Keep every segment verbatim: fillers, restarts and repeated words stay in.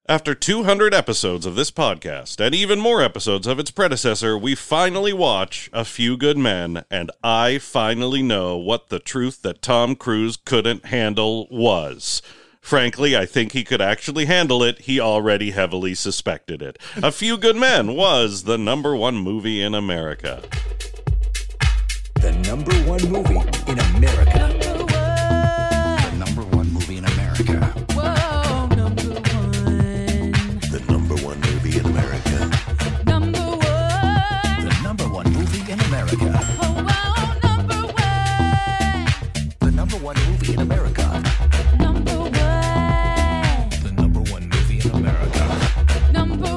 After two hundred episodes of this podcast, and even more episodes of its predecessor, we finally watch A Few Good Men, and I finally know what the truth that Tom Cruise couldn't handle was. Frankly, I think he could actually handle it. He already heavily suspected it. A Few Good Men was the number one movie in America. The number one movie in America. Number one. The number one movie in America. Whoa, number one. The number one movie in America. Number one. The number one movie in America. Oh, wow, number one. The number one movie in America. Number one. The number one movie in America. Number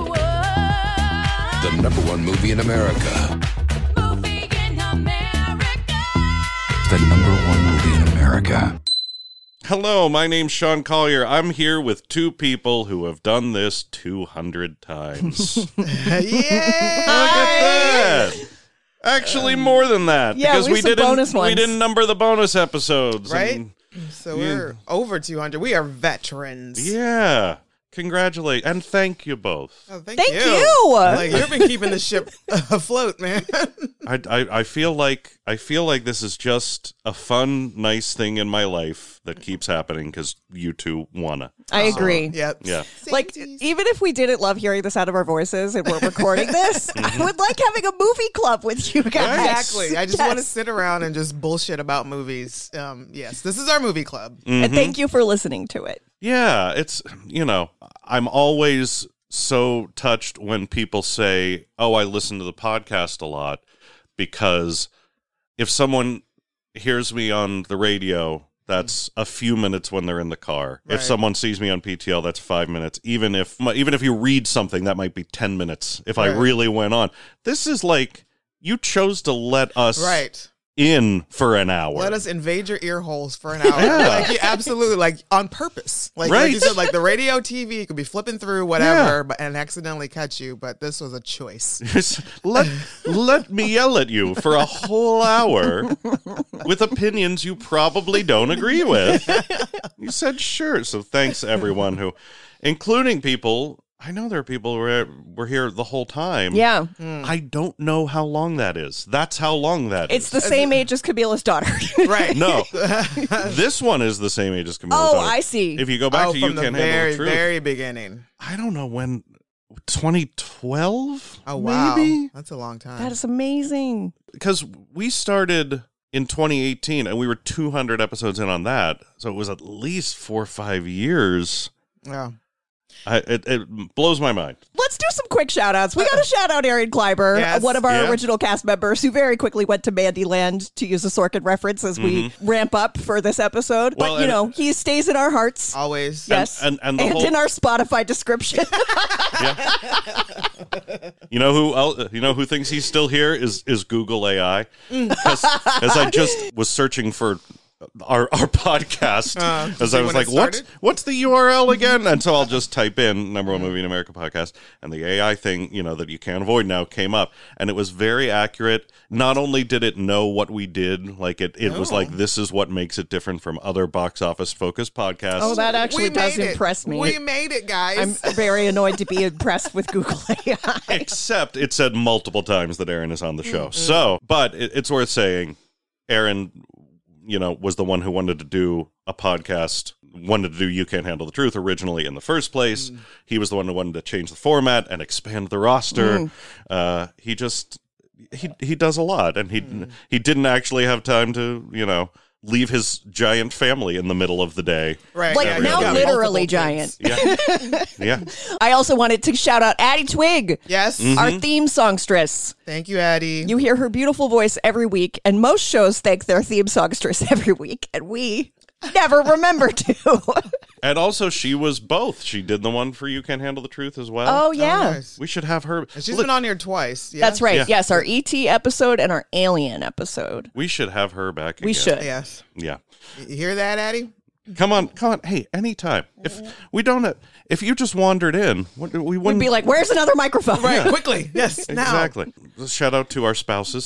one. The number one movie in America. Movie in America. The number one movie in America. Hello, my name's Sean Collier. I'm here with two people who have done this two hundred times. Look Yeah! at that. Actually, more than that. Yeah, because we we have some didn't bonus we ones. didn't number the bonus episodes. Right? and- So we're over two hundred. We are veterans. yeah. Congratulate and thank you both. Oh, thank, Thank you. you. Like, you've been keeping the ship afloat, man. I, I I feel like I feel like this is just a fun, nice thing in my life that keeps happening because you two wanna. I agree. Yep. Yeah. Like, even if we didn't love hearing the sound of our voices and we're recording this, I would like having a movie club with you guys. Exactly. I just Yes. want to sit around and just bullshit about movies. Um, yes, this is our movie club. And thank you for listening to it. Yeah, it's, you know, I'm always so touched when people say, oh, I listen to the podcast a lot, because if someone hears me on the radio, that's a few minutes when they're in the car. If Right. someone sees me on P T L, that's five minutes. Even if even if you read something, that might be ten minutes if I Right. really went on. This is like, you chose to let us Right. in for an hour. Let us invade your ear holes for an hour. Yeah. Like, you absolutely, like, on purpose. Like, Right. like you said, like the radio, T V, you could be flipping through whatever, but and accidentally catch you. But this was a choice. let let me yell at you for a whole hour with opinions you probably don't agree with. You said sure. So thanks everyone who, including people, I know there are people who were, were here the whole time. Yeah. I don't know how long that is. That's how long that It's is. the same age as Camila's daughter. Right. No. This one is the same age as Camilla. Oh, Daughter. I see. If you go back Oh, to You from the Can't very, Handle the Truth. very beginning. I don't know when, twenty twelve? Oh, wow. Maybe? That's a long time. That is amazing. Because we started in twenty eighteen and we were two hundred episodes in on that, so it was at least four or five years. yeah. I, it, it blows my mind. Let's do some quick shout outs. We got to shout out Aaron Kleiber, Yes. one of our Yeah. original cast members who very quickly went to Mandyland, to use a Sorkin reference as we ramp up for this episode. Well, but, you and- know, he stays in our hearts. Always. Yes. and- and the whole- in our Spotify description. You know who el- you know who thinks he's still here is is Google A I. As, as I just was searching for our our podcast, Uh, as see I was when like, it what's started? what's the U R L again? And so I'll just type in number one movie in America podcast, and the A I thing, you know, that you can't avoid now came up, and it was very accurate. Not only did it know what we did, like it it was Oh. like, this is what makes it different from other box office focused podcasts. Oh, that actually We does made it. impress me. We made it, guys. I'm very annoyed to be impressed with Google A I. Except it said multiple times that Aaron is on the show. So, but it, it's worth saying, Aaron, you know, was the one who wanted to do a podcast, wanted to do You Can't Handle the Truth originally in the first place. He was the one who wanted to change the format and expand the roster. Uh, he just, he he does a lot, and he he didn't actually have time to, you know, leave his giant family in the middle of the day. right. Like, yeah, now he's got literally multiple things. Yeah. Yeah. I also wanted to shout out Addie Twig, Yes. our theme songstress. Thank you, Addie. You hear her beautiful voice every week, and most shows thank their theme songstress every week, and we never remember to. And also, she was both. She did the one for You Can't Handle the Truth as well. Oh, yeah. Oh, nice. We should have her. And she's Look, been on here twice. Yeah? That's right. Yeah. Yes, our E T episode and our Alien episode. we should have her back again. We should. Yes. Yeah. You hear that, Addie? Come on, come on. Hey, anytime. If we don't, if you just wandered in, what- we We'd wouldn't be like, where's another microphone? Right. Quickly. Yes. Now. exactly. Shout out to our spouses.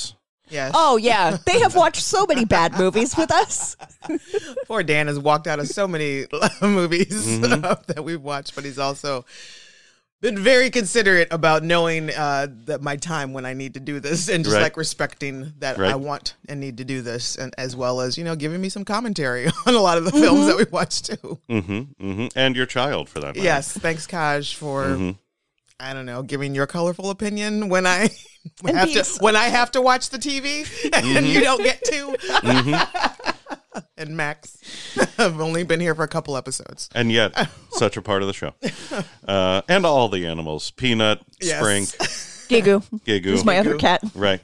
Yes. Oh, yeah. They have watched so many bad movies with us. Poor Dan has walked out of so many movies Mm-hmm. that we've watched, but he's also been very considerate about knowing uh, that my time when I need to do this, and just Right. like respecting that Right. I want and need to do this, and as well as, you know, giving me some commentary on a lot of the films that we watch too. Mm-hmm, mm-hmm. And your child, for that matter. Yes, thanks, Kaj, for Mm-hmm. I don't know, giving your colorful opinion when I And have being to so- when I have to watch the T V and Mm-hmm. you don't get to. And Max, I've only been here for a couple episodes. And yet, such a part of the show. Uh, and all the animals. Peanut, Yes. Sprink, Gigu. Gigu. Who's my other Gigu. cat. Right.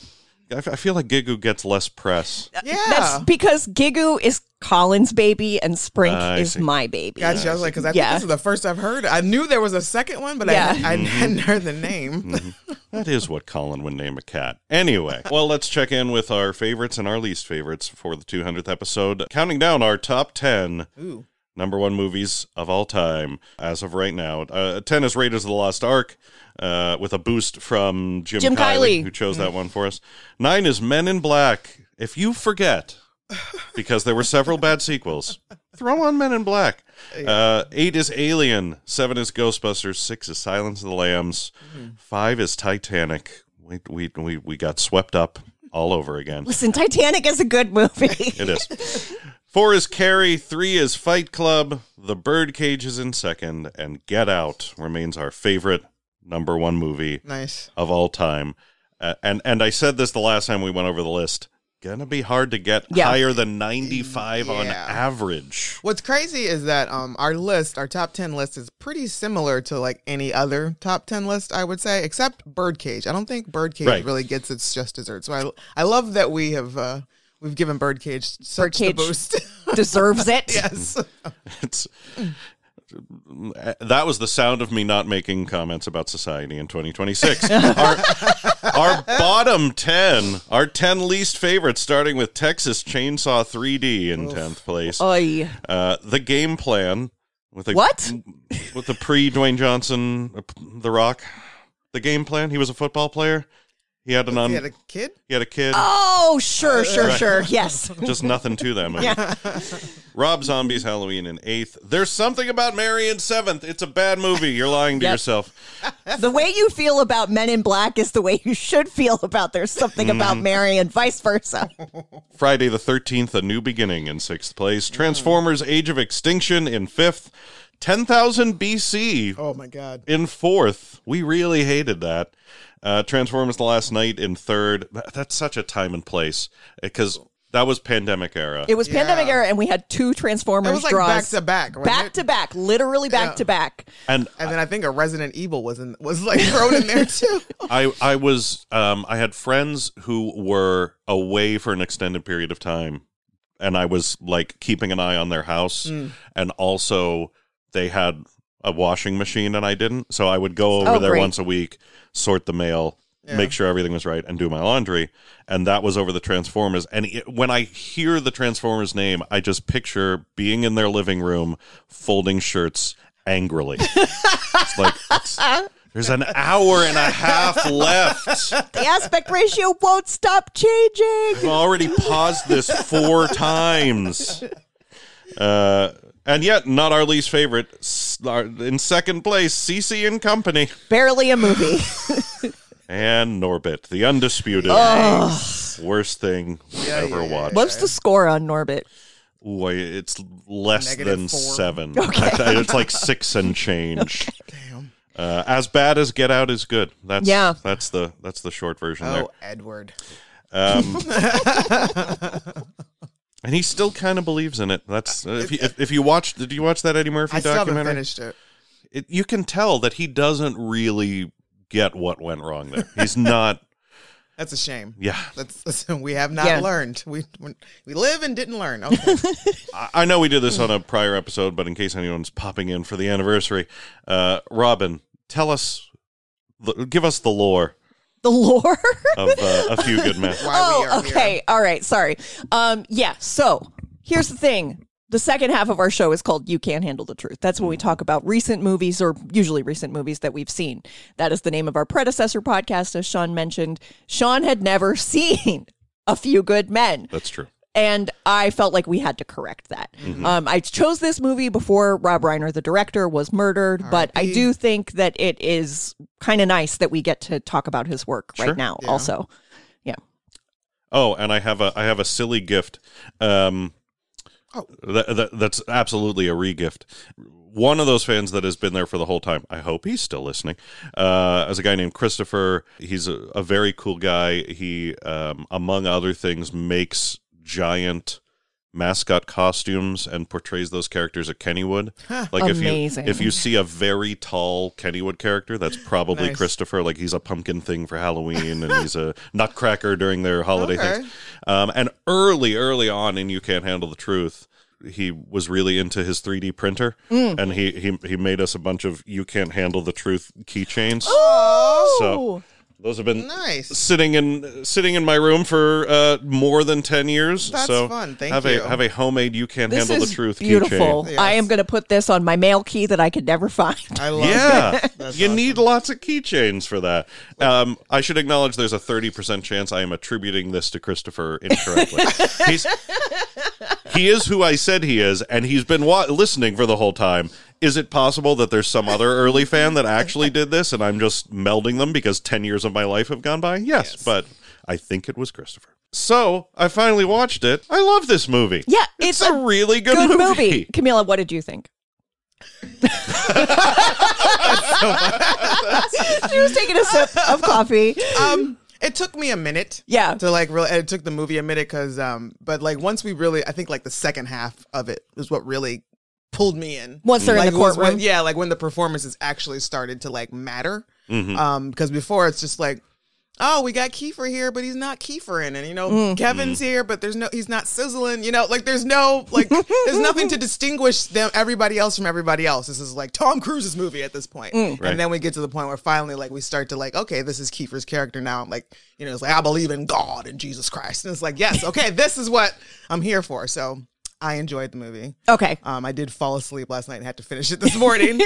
I f- I feel like Gigu gets less press. Yeah, That's because Gigu is Colin's baby and Sprink I is see. my baby. gotcha. I was like, because I Yeah. think this is the first I've heard. I knew there was a second one, but Yeah. I, I Mm-hmm. hadn't heard the name. That is what Colin would name a cat. Anyway, well, let's check in with our favorites and our least favorites for the two hundredth episode. Counting down our top ten Ooh. number one movies of all time as of right now. Uh, ten is Raiders of the Lost Ark, uh, with a boost from Jim, Jim Kiley, Kiley. who chose that one for us. Nine is Men in Black. If you forget, because there were several bad sequels, throw on Men in Black. Uh, eight is Alien. Seven is Ghostbusters. Six is Silence of the Lambs. Five is Titanic. We, we, we, we got swept up all over again. Listen, Titanic is a good movie. It is. Four is Carrie. Three is Fight Club. The Birdcage is in second. And Get Out remains our favorite number one movie Nice. of all time. Uh, and, and I said this the last time we went over the list. Gonna be hard to get Yeah. higher than ninety-five on Yeah. average. What's crazy is that um our list, our top ten list, is pretty similar to like any other top ten list, I would say, except Birdcage. I don't think Birdcage Right. really gets its just desserts. So I I love that we have uh we've given Birdcage such the Birdcage. boost. Deserves it. Yes. It's that was the sound of me not making comments about society in twenty twenty-six. our, our bottom ten, our ten least favorites, starting with Texas Chainsaw three D in tenth place. Oy. Uh, the Game Plan with a What? with the pre Dwayne Johnson, uh, The Rock. The Game Plan. He was a football player. He had an un- He had a kid? he had a kid. Oh, sure, sure, sure. Yes. Just nothing to that movie. Yeah. Rob Zombie's Halloween in eighth. There's Something About Mary in seventh. It's a bad movie. You're lying to Yep. yourself. The way you feel about Men in Black is the way you should feel about There's Something About Mary and vice versa. Friday the thirteenth, A New Beginning in sixth place. Transformers Age of Extinction in fifth. ten thousand B C Oh my god. in fourth. We really hated that. Uh, Transformers The Last Night in third. That's such a time and place because that was pandemic era. It was Yeah. pandemic era, and we had two Transformers It was like draws. back to back, wasn't back it? to back, literally back Yeah. to back. and And then I think a Resident Evil was in was like thrown in there too. I I was um I had friends who were away for an extended period of time, and I was like keeping an eye on their house, Mm. and also they had a washing machine and I didn't, so I would go over Oh, there great. once a week, sort the mail, Yeah. make sure everything was right, and do my laundry, and that was over the Transformers. And it, when I hear the Transformers name, I just picture being in their living room folding shirts angrily. It's like it's, there's an hour and a half left. The aspect ratio won't stop changing. I've already paused this four times. Uh, and yet, not our least favorite. S- our- In second place, Cece and Company. Barely a movie. And Norbit, the undisputed worst thing we Yeah, ever yeah, yeah, watched. What's the score on Norbit? Ooh, I- it's less Negative than four. seven. Okay. I th- It's like six and change. Damn. Uh, as bad as Get Out is good. That's Yeah. That's the that's the short version there. Oh, Edward. Um, and he still kind of believes in it. That's uh, if, you, if if you watched. Did you watch that Eddie Murphy I still haven't documentary? finished it. It, you can tell that he doesn't really get what went wrong there. He's not. That's a shame. Yeah, That's, that's we have not Yeah. learned. We we live and didn't learn. Okay. I, I know we did this on a prior episode, but in case anyone's popping in for the anniversary, uh, Robin, tell us, the, give us the lore The lore? of uh, A Few Good Men. Why we Oh, are okay. here. All right. Sorry. Um, yeah. So here's the thing. The second half of our show is called You Can't Handle the Truth. That's when we talk about recent movies, or usually recent movies that we've seen. That is the name of our predecessor podcast, as Sean mentioned. Sean had never seen A Few Good Men. That's true. And I felt like we had to correct that. Mm-hmm. Um, I chose this movie before Rob Reiner, the director, was murdered, but I do think that it is kind of nice that we get to talk about his work Sure. right now Yeah. also. Yeah. Oh, and I have a I have a silly gift. Um, Oh. that, that, that's absolutely a re-gift. One of those fans that has been there for the whole time, I hope he's still listening, uh, is a guy named Christopher. He's a, a very cool guy. He, um, among other things, makes giant mascot costumes and portrays those characters at Kennywood. Like Amazing. if you if you see a very tall Kennywood character, that's probably Nice. Christopher. Like he's a pumpkin thing for Halloween, and he's a nutcracker during their holiday Okay. things. Um, and early, early on in You Can't Handle the Truth, he was really into his three D printer, Mm. and he, he he made us a bunch of You Can't Handle the Truth keychains. Oh! So those have been Nice. sitting in sitting in my room for uh, more than ten years. That's so fun. Thank have you. a have a homemade You Can't This Handle is the Truth beautiful. keychain. Yes. I am going to put this on my mail key that I could never find. I love Yeah, that. That's you awesome. need lots of keychains for that. Um, I should acknowledge there's a thirty percent chance I am attributing this to Christopher incorrectly. He's, he is who I said he is, and he's been wa- listening for the whole time. Is it possible that there's some other early fan that actually did this, and I'm just melding them because ten years of my life have gone by? Yes, Yes. but I think it was Christopher. So I finally watched it. I love this movie. Yeah, it's, it's a, a really good, Good movie. movie. Camila, what did you think? She was taking a sip of coffee. Um, it took me a minute. Yeah. To like really, it took the movie a minute because, um, but like once we really, I think like the second half of it is what really pulled me in. Once they're in Like, the was courtroom. when- yeah, like when the performances actually started to like matter. Mhm. Um, because before it's just like, oh, we got Kiefer here, but he's not Kieferin, and you know Mm. Kevin's here, but there's no, he's not sizzling. You know, like there's no, like there's nothing to distinguish them, everybody else from everybody else. This is like Tom Cruise's movie at this point. Mm. Right. And then we get to the point where finally, like we start to like, okay, this is Kiefer's character now. Like, you know, it's like I believe in God and Jesus Christ, and it's like, yes, okay, this is what I'm here for. So I enjoyed the movie. Okay. Um, I did fall asleep last night and had to finish it this morning,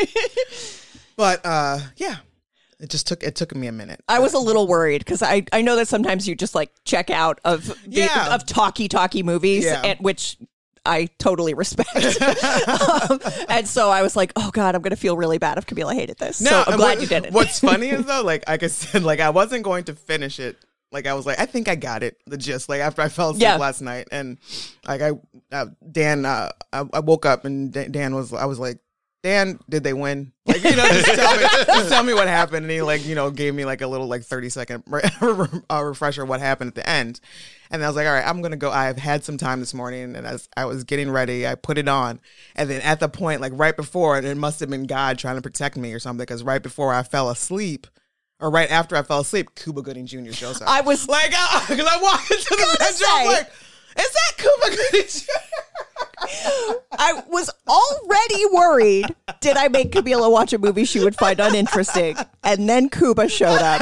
but uh, yeah. It just took it took me a minute. I was a little worried because I, I know that sometimes you just like check out of the, Yeah. of talky talky movies, Yeah. and, which I totally respect. um, and so I was like, oh God, I'm going to feel really bad if Camila hated this. so I'm and glad what- you didn't. What's funny is though, like like I said, like I wasn't going to finish it. Like I was like, I think I got it, the gist. Like after I fell asleep Yeah. last night, and like I, uh, Dan, uh, I, I woke up and Da- Dan was, I was like, Dan, did they win? Like, you know, just tell me, just tell me what happened. And he like, you know, gave me like a little like thirty second re- uh, refresher of what happened at the end. And I was like, all right, I'm gonna go. I've had some time this morning, and as I was getting ready, I put it on, and then at the point, like right before, and it must have been God trying to protect me or something, because right before I fell asleep. Or right after I fell asleep, Cuba Gooding Junior shows up. I was like, because I walked into the Gotta bedroom, I'm say- like, is that Cuba Gooding Junior? I was already worried. Did I make Camila watch a movie she would find uninteresting? And then Cuba showed up.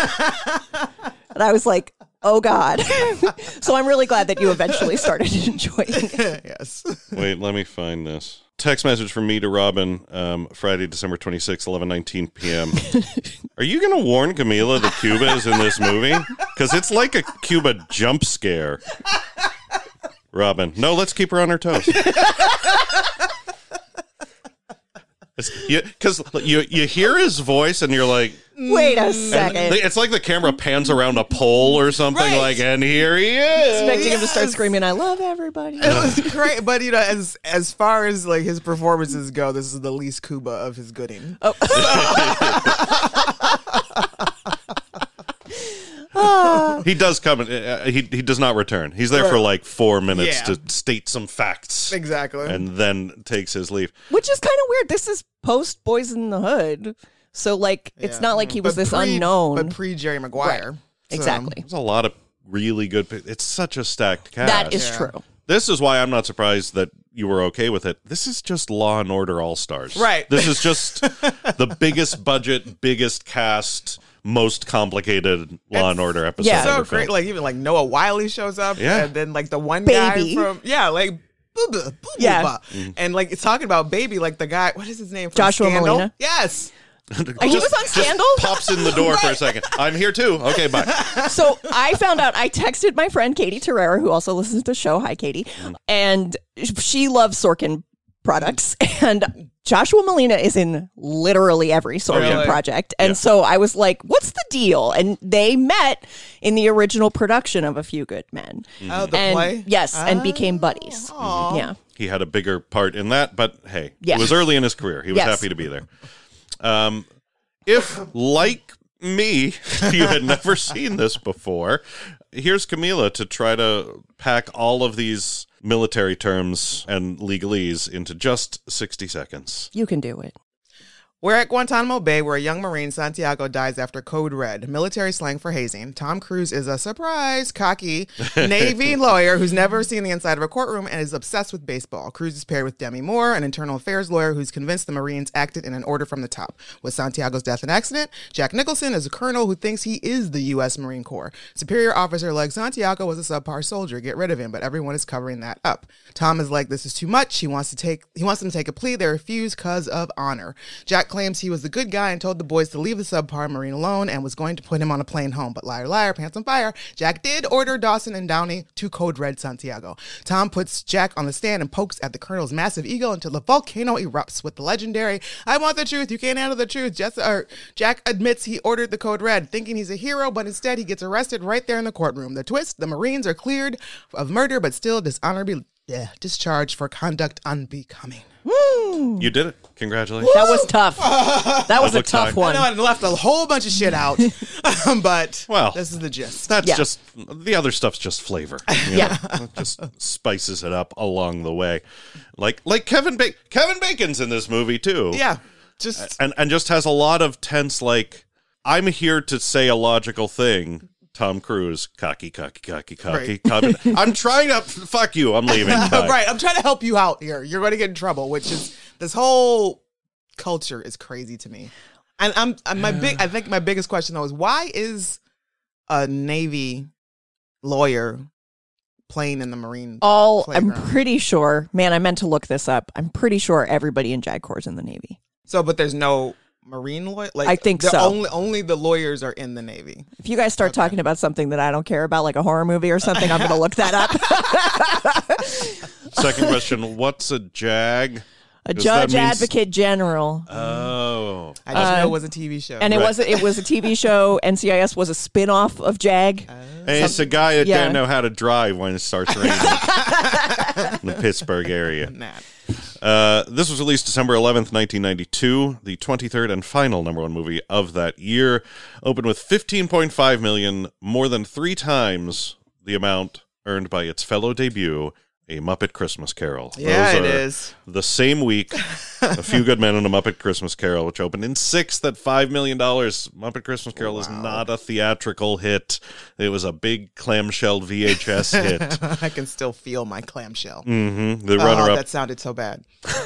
And I was like, oh God. So I'm really glad that you eventually started enjoying it. Yes. Wait, let me find this. Text message from me to Robin, um, Friday, December twenty-sixth, eleven nineteen p.m. Are you going to warn Camila that Cuba is in this movie? Because it's like a Cuba jump scare. Robin, no, let's keep her on her toes. Because you, you hear his voice and you're like, Wait a and second. it's like the camera pans around a pole or something, Right. like, and here he is. Expecting him to start Yes. screaming, I love everybody. It was great, but you know, as as far as like his performances go, this is the least Cuba of his Gooding. He does come. And, uh, he he does not return. He's there for Right. like four minutes Yeah. to state some facts, Exactly. and then takes his leave. Which is kind of weird. This is post Boys in the Hood. So, like, it's Yeah. not like he was But this pre- unknown. but pre Jerry Maguire. Right. So- Exactly. There's a lot of really good. pi- It's such a stacked cast. That is Yeah. true. This is why I'm not surprised that you were okay with it. This is just Law and Order All Stars. Right. This is just the biggest budget, biggest cast, most complicated Law and Order episode. Yeah. so ever great. filmed. Like even like Noah Wiley shows up, Yeah. and then like the one Baby. guy from yeah, like boo boo boo Yeah. boo. And like it's talking about baby, like the guy. What is his name? From Joshua Scandal? Malina? Yes. he was on Scandal. Pops in the door for a second. I'm here too. Okay, bye. So I found out, I texted my friend Katie Terrera, who also listens to the show. Hi, Katie. And she loves Sorkin products. And Joshua Malina is in literally every Sorkin Really? project. And Yeah. so I was like, what's the deal? And they met in the original production of A Few Good Men. Oh, the and, play. Yes, and became buddies. Yeah. He had a bigger part in that, but hey, Yeah. it was early in his career. He was Yes. happy to be there. Um, if, like me, you had never seen this before, here's Camila to try to pack all of these military terms and legalese into just sixty seconds. You can do it. We're at Guantanamo Bay where a young Marine, Santiago, dies after Code Red, military slang for hazing. Tom Cruise is a surprise, cocky Navy lawyer who's never seen the inside of a courtroom and is obsessed with baseball. Cruise is paired with Demi Moore, an internal affairs lawyer who's convinced the Marines acted in an order from the top. With Santiago's death and accident, Jack Nicholson is a colonel who thinks he is the U S Marine Corps. Superior officer like Santiago was a subpar soldier. Get rid of him, but everyone is covering that up. Tom is like, this is too much. He wants to take. He wants them to take a plea. They refuse because of honor. Jack claims he was the good guy and told the boys to leave the subpar Marine alone and was going to put him on a plane home. But liar, liar, pants on fire. Jack did order Dawson and Downey to Code Red Santiago. Tom puts Jack on the stand and pokes at the colonel's massive ego until the volcano erupts with the legendary, I want the truth, you can't handle the truth. Jess, or Jack admits he ordered the Code Red, thinking he's a hero, but instead he gets arrested right there in the courtroom. The twist, the Marines are cleared of murder, but still dishonorably yeah, discharged for conduct unbecoming. You did it. Congratulations. That was tough. That was a Public tough time. one. I know I left a whole bunch of shit out, but Well, this is the gist. That's Yeah. just, the other stuff's just flavor. you Yeah. know? It just spices it up along the way. Like like Kevin Bacon. Kevin Bacon's in this movie too. Yeah, just And, and just has a lot of tense, like, I'm here to say a logical thing. Tom Cruise, cocky, cocky, cocky, cocky. cocky. I'm trying to, fuck you, I'm leaving. Bye. right. I'm trying to help you out here. You're going to get in trouble, which is this whole culture is crazy to me. And I'm, I'm my big. I think my biggest question though is why is a Navy lawyer playing in the Marine? All, I'm playground? pretty sure, man, I meant to look this up. I'm pretty sure everybody in JAG Corps is in the Navy. So, but there's no Marine lawyer. Like I think the so. Only only the lawyers are in the Navy. If you guys start talking about something that I don't care about, like a horror movie or something, I'm going to look that up. Second question, what's a JAG? A 'Cause that judge means- advocate general. Oh. I just Uh, know it was a T V show. And it Right. was it was a T V show. N C I S was a spin-off of JAG. Hey, it's a guy that yeah. doesn't know how to drive when it starts raining in the Pittsburgh area. Matt. Uh, this was released December eleventh, nineteen ninety-two, the twenty-third and final number one movie of that year. Opened with fifteen point five million dollars, more than three times the amount earned by its fellow debut, A Muppet Christmas Carol. Yeah, Those it are is. The same week, A Few Good Men and A Muppet Christmas Carol, which opened in sixth at five million dollars. Muppet Christmas Carol is not a theatrical hit. It was a big clamshell V H S hit. I can still feel my clamshell. hmm The Oh, runner-up. that sounded so bad.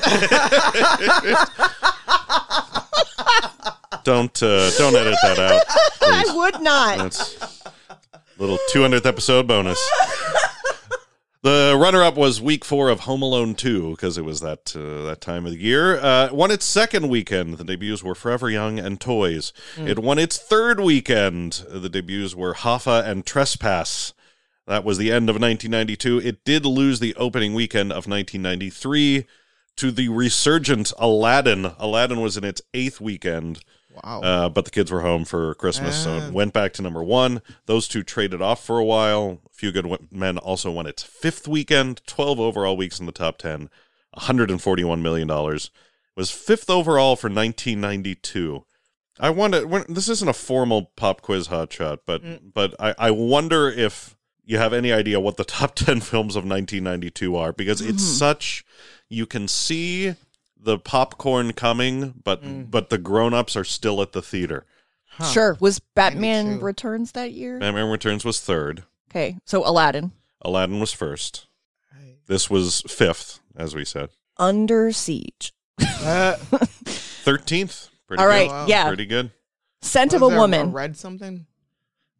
Don't uh, don't edit that out. I Please. would not. That's a little two hundredth episode bonus. The runner-up was week four of Home Alone two, because it was that uh, that time of the year. Uh, won its second weekend. The debuts were Forever Young and Toys. It won its third weekend. The debuts were Hoffa and Trespass. That was the end of nineteen ninety-two. It did lose the opening weekend of nineteen ninety-three to the resurgent Aladdin. Aladdin was in its eighth weekend. Wow. Uh, but the kids were home for Christmas, so it went back to number one. Those two traded off for a while. A Few Good Men also won its fifth weekend, twelve overall weeks in the top ten, one hundred forty-one million dollars. It was fifth overall for nineteen ninety-two. I wonder, when, this isn't a formal pop quiz hotshot, but but I, I wonder if you have any idea what the top ten films of nineteen ninety-two are, because it's such, you can see the popcorn coming, but but the grown-ups are still at the theater. Sure. Was Batman ninety-two. Returns that year? Batman Returns was third. Okay. So Aladdin. Aladdin was first. This was fifth, as we said. Under Siege. Uh, thirteenth. Pretty All good. right. Wow. Yeah. Pretty good. Scent was of a there Woman. Red something?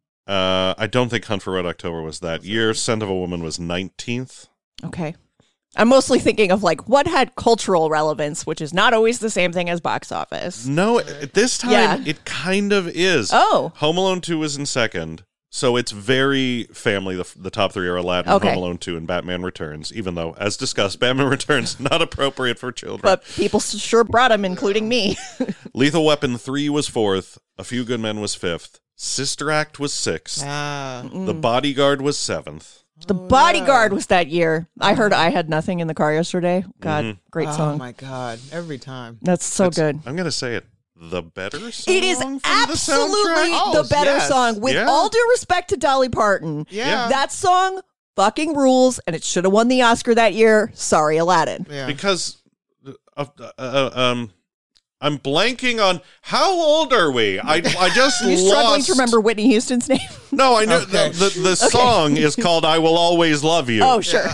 Uh, I don't think Hunt for Red October was that year. Scent of a Woman was nineteenth. Okay. I'm mostly thinking of like what had cultural relevance, which is not always the same thing as box office. No, at this time Yeah. it kind of is. Oh. Home Alone two is in second. So it's very family. The, the top three are Aladdin, Okay. Home Alone two, and Batman Returns, even though, as discussed, Batman Returns not appropriate for children. But people s- sure brought them, including me. Lethal Weapon three was fourth. A Few Good Men was fifth. Sister Act was sixth. Ah. The Bodyguard was seventh. The Bodyguard was that year. I heard I Had Nothing in the car yesterday. God, great Oh song. my god! Every time. That's so good. I'm going to say it. The better song It is from absolutely the soundtrack? Oh, the better yes. song. With Yeah. all due respect to Dolly Parton, Yeah. that song fucking rules, and it should have won the Oscar that year. Sorry, Aladdin. Yeah. Because uh, uh, um, I'm blanking on how old are we? I I just Are you struggling lost. to remember Whitney Houston's name? No, I know Okay. the the, the song is called "I Will Always Love You." Oh, sure.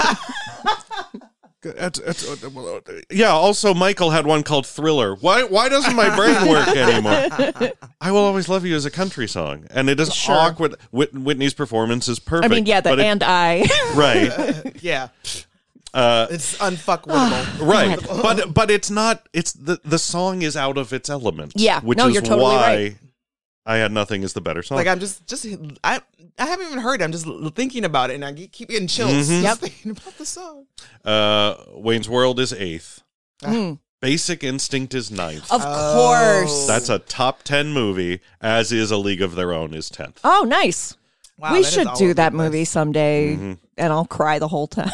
It's- it's- uh, yeah. Also, Michael had one called "Thriller." Why why doesn't my brain work anymore? "I Will Always Love You" is a country song, and it is Sure. awkward. Whit- Whitney's performance is I perfect. mean, yeah, the but it- and I. right. yeah. Uh, It's unfuckwittable. Right, but but it's not. It's the the song is out of its element. Yeah. which No, is you're totally why right. I Had Nothing is the better song. Like I'm just, just I, I haven't even heard it. I'm just l- thinking about it, and I keep getting chills. Mhm. Just Yep. thinking about the song. uh, Wayne's World is eighth. Mm. Basic Instinct is ninth. Of Oh. course. That's a top ten movie. As is A League of Their Own is tenth. Oh, nice. Wow, we that is should all do over that the place. movie someday, Mhm. and I'll cry the whole time.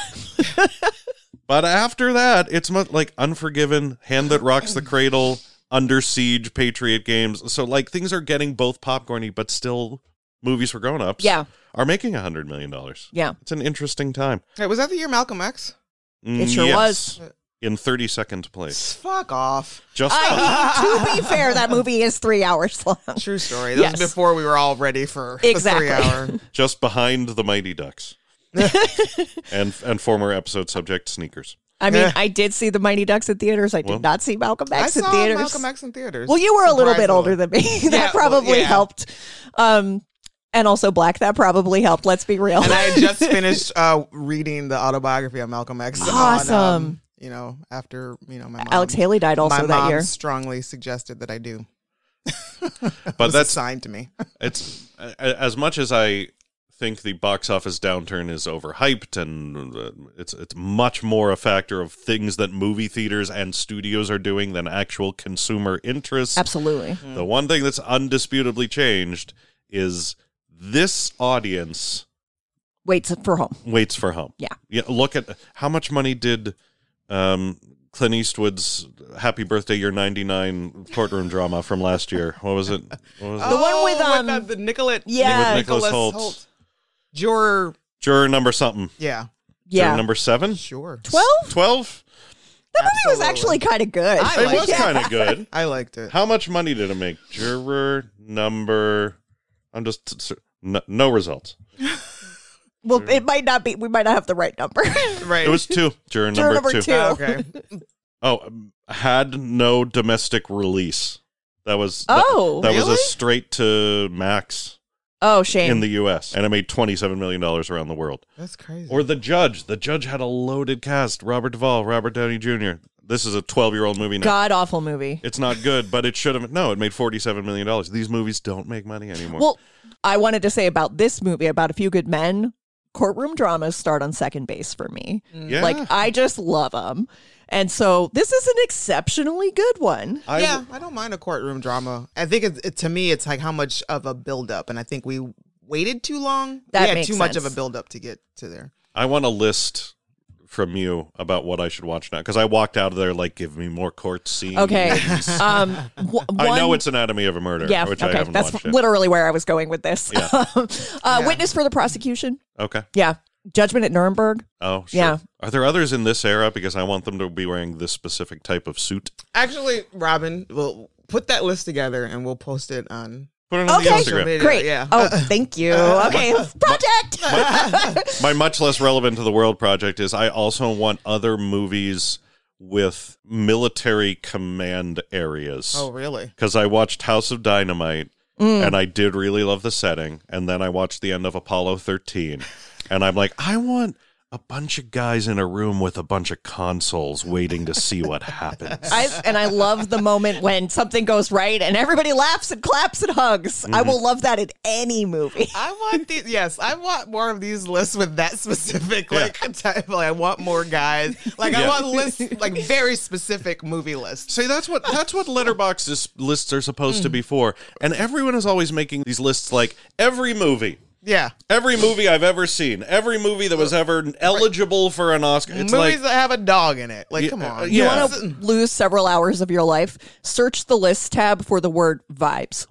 But after that, it's mu- like Unforgiven, Hand That Rocks the Cradle, Under Siege, Patriot Games. So like things are getting both popcorny, but still movies for grown-ups. Yeah. Are making a hundred million dollars. Yeah. It's an interesting time. Hey, was that the year Malcolm X? Mm, It sure yes. was. In thirty-second place. Fuck off. Just I, to be fair, that movie is three hours long. True story. That Yes. was before we were all ready for Exactly. the three hour. just behind the Mighty Ducks. and and former episode subject Sneakers. I mean, Yeah. I did see the Mighty Ducks at theaters. I did Well- not see Malcolm I X in saw theaters. Malcolm X in theaters. Well, you were a little bit older Surprisingly. than me. that Yeah, well, probably yeah. helped. Um, and also black, that probably helped. Let's be real. And I had just finished uh, reading the autobiography of Malcolm X. on, Awesome. um, you know, after you know my mom, Alex Haley died also my that mom year. strongly suggested that I do. But was that's assigned to me. it's a- as much as I think the box office downturn is overhyped, and uh, it's it's much more a factor of things that movie theaters and studios are doing than actual consumer interest. Absolutely. The one thing that's undisputably changed is this audience Waits for home. waits for home. Yeah. Yeah. Look at how much money did um, Clint Eastwood's "Happy Birthday, You're ninety-nine" courtroom drama from last year. What was it? What was it? The one with, um, the, the Nicolette, Yeah. With Nicholas Holt. Juror, Juror number something. yeah, Yeah. Juror number seven. sure. twelve? Twelve. That movie was Absolutely. actually kind of good. I It like was it. kind of good. I liked it. How much money did it make? Juror number. I'm just no, no results. Well, it might not be. We might not have the right number. Right. It was two. Juror, Juror number, number two. two. Oh, okay. Oh, um, had no domestic release. That was that, Oh, that was a really? straight to max Oh, shame. in the U S and it made twenty-seven million dollars around the world. That's crazy. Or The Judge. The Judge had a loaded cast: Robert Duvall, Robert Downey Junior This is a twelve-year-old movie now. God awful movie. It's not good, but it should have. No, it made forty-seven million dollars. These movies don't make money anymore. Well, I wanted to say about this movie, about A Few Good Men, courtroom dramas start on second base for me. yeah. Like, I just love them. And so this is an exceptionally good one. I, yeah, I don't mind a courtroom drama. I think it's, it, to me, it's like how much of a buildup, and I think we waited too long. That we had makes too much of sense. a buildup to get to there. I want a list from you about what I should watch now, because I walked out of there like, give me more court scenes. Okay. Um, w- I know one- it's Anatomy of a Murder, Yeah, which I okay. haven't That's watched yet. literally where I was going with this. Yeah. uh, Yeah. Witness for the prosecution. Okay. Yeah. Judgment at Nuremberg. Oh, sure. Yeah. Are there others in this era? Because I want them to be wearing this specific type of suit. Actually, Robin, we'll put that list together and we'll post it on. Put it on Okay. the Social Instagram. media. Great. Yeah. Oh, thank you. Okay. Project. My much less relevant to the world project is I also want other movies with military command areas. Oh, really? Because I watched House of Dynamite, Mm. and I did really love the setting. And then I watched the end of Apollo thirteen, and I'm like, I want a bunch of guys in a room with a bunch of consoles waiting to see what happens. I, and I love the moment when something goes right and everybody laughs and claps and hugs. I will love that in any movie. I want these. Yes, I want more of these lists with that specific like type. Like I want more guys. Like I Yeah. want lists, like very specific movie lists. See, that's what that's what Letterboxd's lists are supposed to be for. And everyone is always making these lists like every movie. Yeah, Every movie I've ever seen, every movie that was ever eligible for an Oscar. It's movies like that have a dog in it. Like, Yeah, come uh, on. You yeah. want to lose several hours of your life? Search the list tab for the word vibes.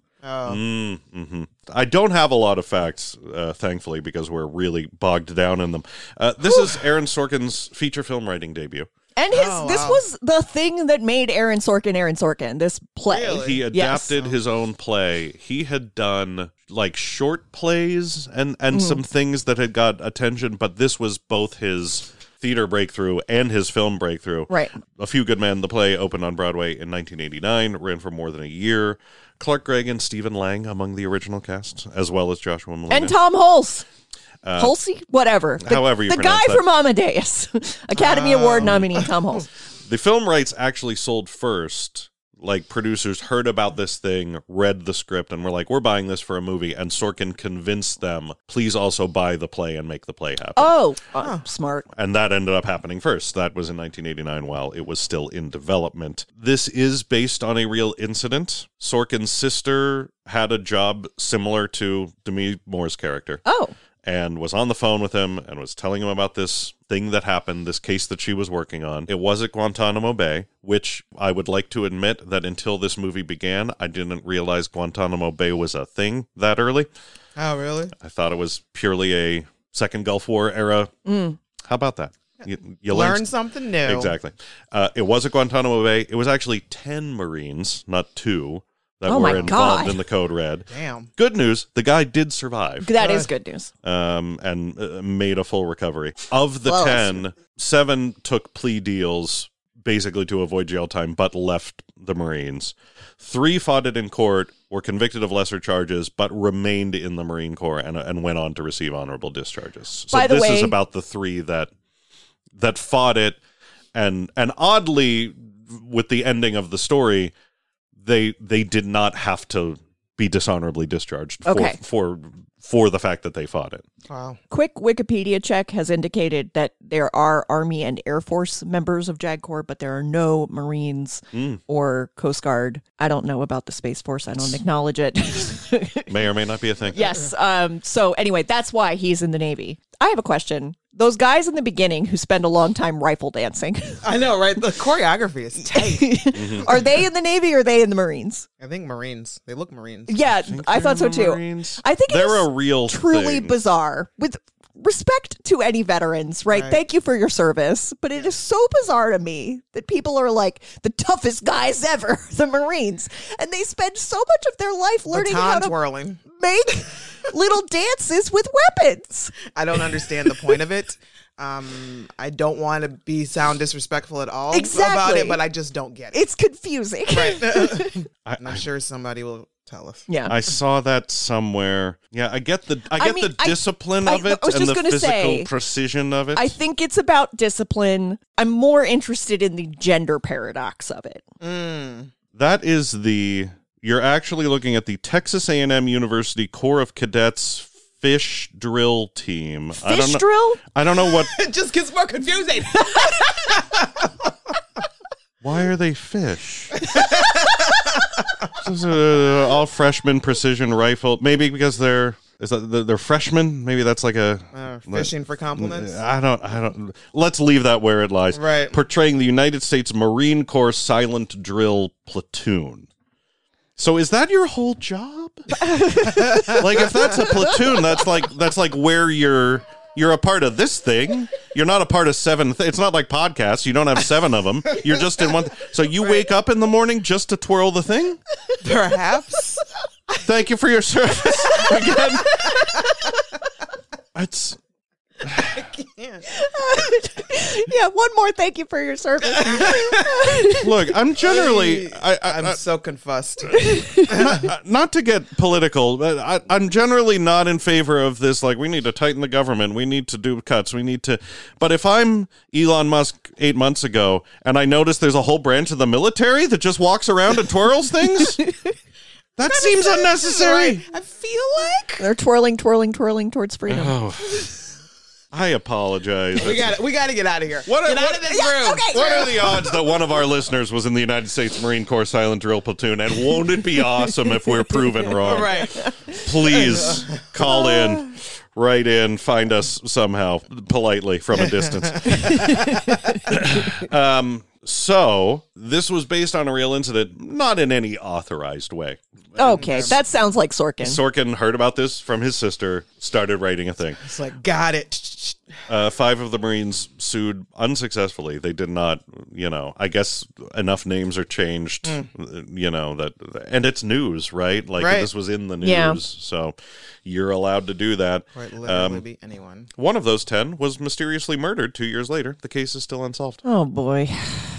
Mm-hmm. I don't have a lot of facts, uh, thankfully, because we're really bogged down in them. Uh, this is Aaron Sorkin's feature film writing debut. And his Oh, this wow. was the thing that made Aaron Sorkin Aaron Sorkin, this play. Really? He Yes. adapted his own play. He had done like short plays and, and Mm. some things that had got attention, but this was both his theater breakthrough and his film breakthrough. Right. A Few Good Men, the play, opened on Broadway in nineteen eighty-nine, ran for more than a year. Clark Gregg and Stephen Lang among the original cast, as well as Joshua Malina. And Tom Hulse. Hulsey? Whatever. The, however you The guy pronounce that. from Amadeus. Academy Award nominee Tom Hulse. The film rights actually sold first. Like, producers heard about this thing, read the script, and were like, we're buying this for a movie. And Sorkin convinced them, please also buy the play and make the play happen. Oh, uh, smart. And that ended up happening first. That was in nineteen eighty-nine while it was still in development. This is based on a real incident. Sorkin's sister had a job similar to Demi Moore's character. Oh. And was on the phone with him and was telling him about this thing that happened, this case that she was working on. It was at Guantanamo Bay, which I would like to admit that until this movie began, I didn't realize Guantanamo Bay was a thing that early. Oh, really? I thought it was purely a second Gulf War era. Mm. How about that? You, you Learn learned something new. Exactly. Uh, it was at Guantanamo Bay. It was actually ten Marines, not two, that Oh were my involved God. in the Code Red. Damn. Good news, the guy did survive. That is good news. Um, and uh, made a full recovery. Of the Close. ten, seven took plea deals basically to avoid jail time, but left the Marines. Three fought it in court, were convicted of lesser charges, but remained in the Marine Corps and, and went on to receive honorable discharges. So By the this way- is about the three that that fought it, and and oddly, with the ending of the story, they they did not have to be dishonorably discharged for Okay. for for the fact that they fought it. Wow. Quick Wikipedia check has indicated that there are Army and Air Force members of JAG Corps, but there are no Marines Mm. or Coast Guard. I don't know about the Space Force. I don't acknowledge it. May or may not be a thing. Yes. Um, so anyway, that's why he's in the Navy. I have a question. Those guys in the beginning who spend a long time rifle dancing, I know, right? The choreography is tight. are they in the Navy or are they in the Marines? I think Marines. They look Marines. Yeah, I thought so too. Marines? I think it They're is a real truly thing. bizarre. With respect to any veterans, right? Right. Thank you for your service. But it is so bizarre to me that people are like the toughest guys ever, the Marines. And they spend so much of their life learning how Baton to twirling. make little dances with weapons. I don't understand the point of it. Um, I don't want to be sound disrespectful at all about Exactly. it, but I just don't get it. It's confusing. Right. I, And I'm sure somebody will tell us. Yeah. I saw that somewhere. Yeah, I get the I get mean, the I- discipline I- of it I was and just the gonna physical say, precision of it. I think it's about discipline. I'm more interested in the gender paradox of it. Mm. that is the you're actually looking at the Texas A and M University Corps of Cadets fish drill team. I don't Fish know, drill? I don't know what It just gets more confusing. why are they fish? This is a all freshman precision rifle. Maybe because they're is that they're- they're freshmen? Maybe that's like a Uh, fishing for compliments. I don't I don't let's leave that where it lies. Right. Portraying the United States Marine Corps silent drill platoon. So is that your whole job? Like if that's a platoon, that's like that's like where you're you're a part of this thing. You're not a part of seven. Th- it's not like podcasts. You don't have seven of them. You're just in one. Th- so you wake up in the morning just to twirl the thing? Perhaps. Thank you for your service again. It's Yeah. Yeah, one more thank you for your service. Look, I'm generally, I, I, I'm I, so confussed. not, not to get political, but I, I'm generally not in favor of this. Like, we need to tighten the government. We need to do cuts. We need to. But if I'm Elon Musk eight months ago and I notice there's a whole branch of the military that just walks around and twirls things, that seems unnecessary. I feel like They're twirling, twirling, twirling towards freedom. Oh, I apologize. we got we got to get out of here. What are- get out what- of this Yeah, room. okay. What are the odds that one of our listeners was in the United States Marine Corps Silent Drill Platoon? And won't it be awesome if we're proven wrong? Right. Please call in, write in, find us somehow politely from a distance. um, so this was based on a real incident, not in any authorized way. Okay, that sounds like Sorkin. Sorkin heard about this from his sister, started writing a thing. It's like, got it. Uh, five of the Marines sued unsuccessful. They did not, you know, I guess enough names are changed, Mm. you know, that, and it's news, right? Like Right. this was in the news. Yeah. So you're allowed to do that. Quite literally Um, be anyone. One of those ten was mysteriously murdered two years later. The case is still unsolved. Oh boy.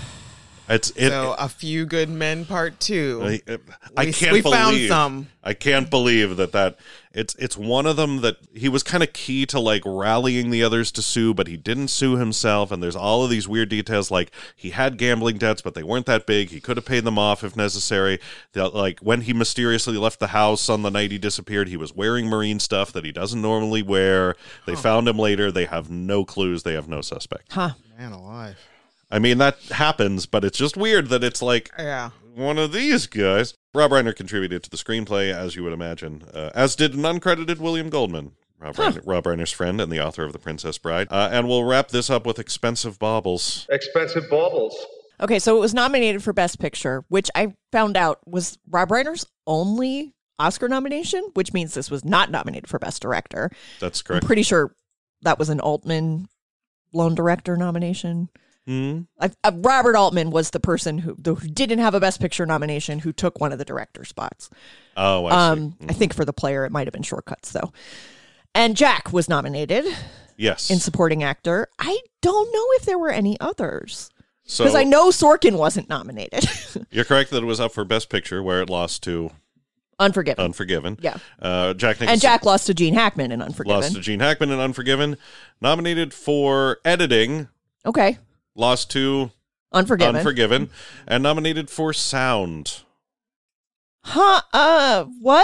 It's it. So, A Few Good Men Part Two. I, I We- can't we believe. found some. I can't believe that that it's it's one of them that he was kind of key to like rallying the others to sue, but he didn't sue himself. And there's all of these weird details, like he had gambling debts, but they weren't that big. He could have paid them off if necessary. The, like when he mysteriously left the house on the night he disappeared, he was wearing Marine stuff that he doesn't normally wear. They found him later. They have no clues. They have no suspect. Huh. Man alive. I mean, that happens, but it's just weird that it's like Yeah. one of these guys. Rob Reiner contributed to the screenplay, as you would imagine, uh, as did an uncredited William Goldman, Rob, Reiner, Rob Reiner's friend and the author of The Princess Bride. Uh, and we'll wrap this up with Expensive Baubles. Expensive baubles. Okay, so it was nominated for Best Picture, which I found out was Rob Reiner's only Oscar nomination, which means this was not nominated for Best Director. That's I'm correct. pretty sure that was an Altman Lone Director nomination. Hmm. I, uh, Robert Altman was the person who, who didn't have a Best Picture nomination who took one of the director spots. Oh, I see. Um, I think for the player, it might have been Shortcuts, though. And Jack was nominated Yes. in supporting actor. I don't know if there were any others. So Because I know Sorkin wasn't nominated. you're correct that it was up for Best Picture, where it lost to Unforgiven. Unforgiven. Yeah. Uh, Jack Nicholson And Jack lost to Gene Hackman in Unforgiven. lost to Gene Hackman in Unforgiven. Nominated for editing, Okay. lost to Unforgiven. Unforgiven, and nominated for sound. Huh? Uh, what?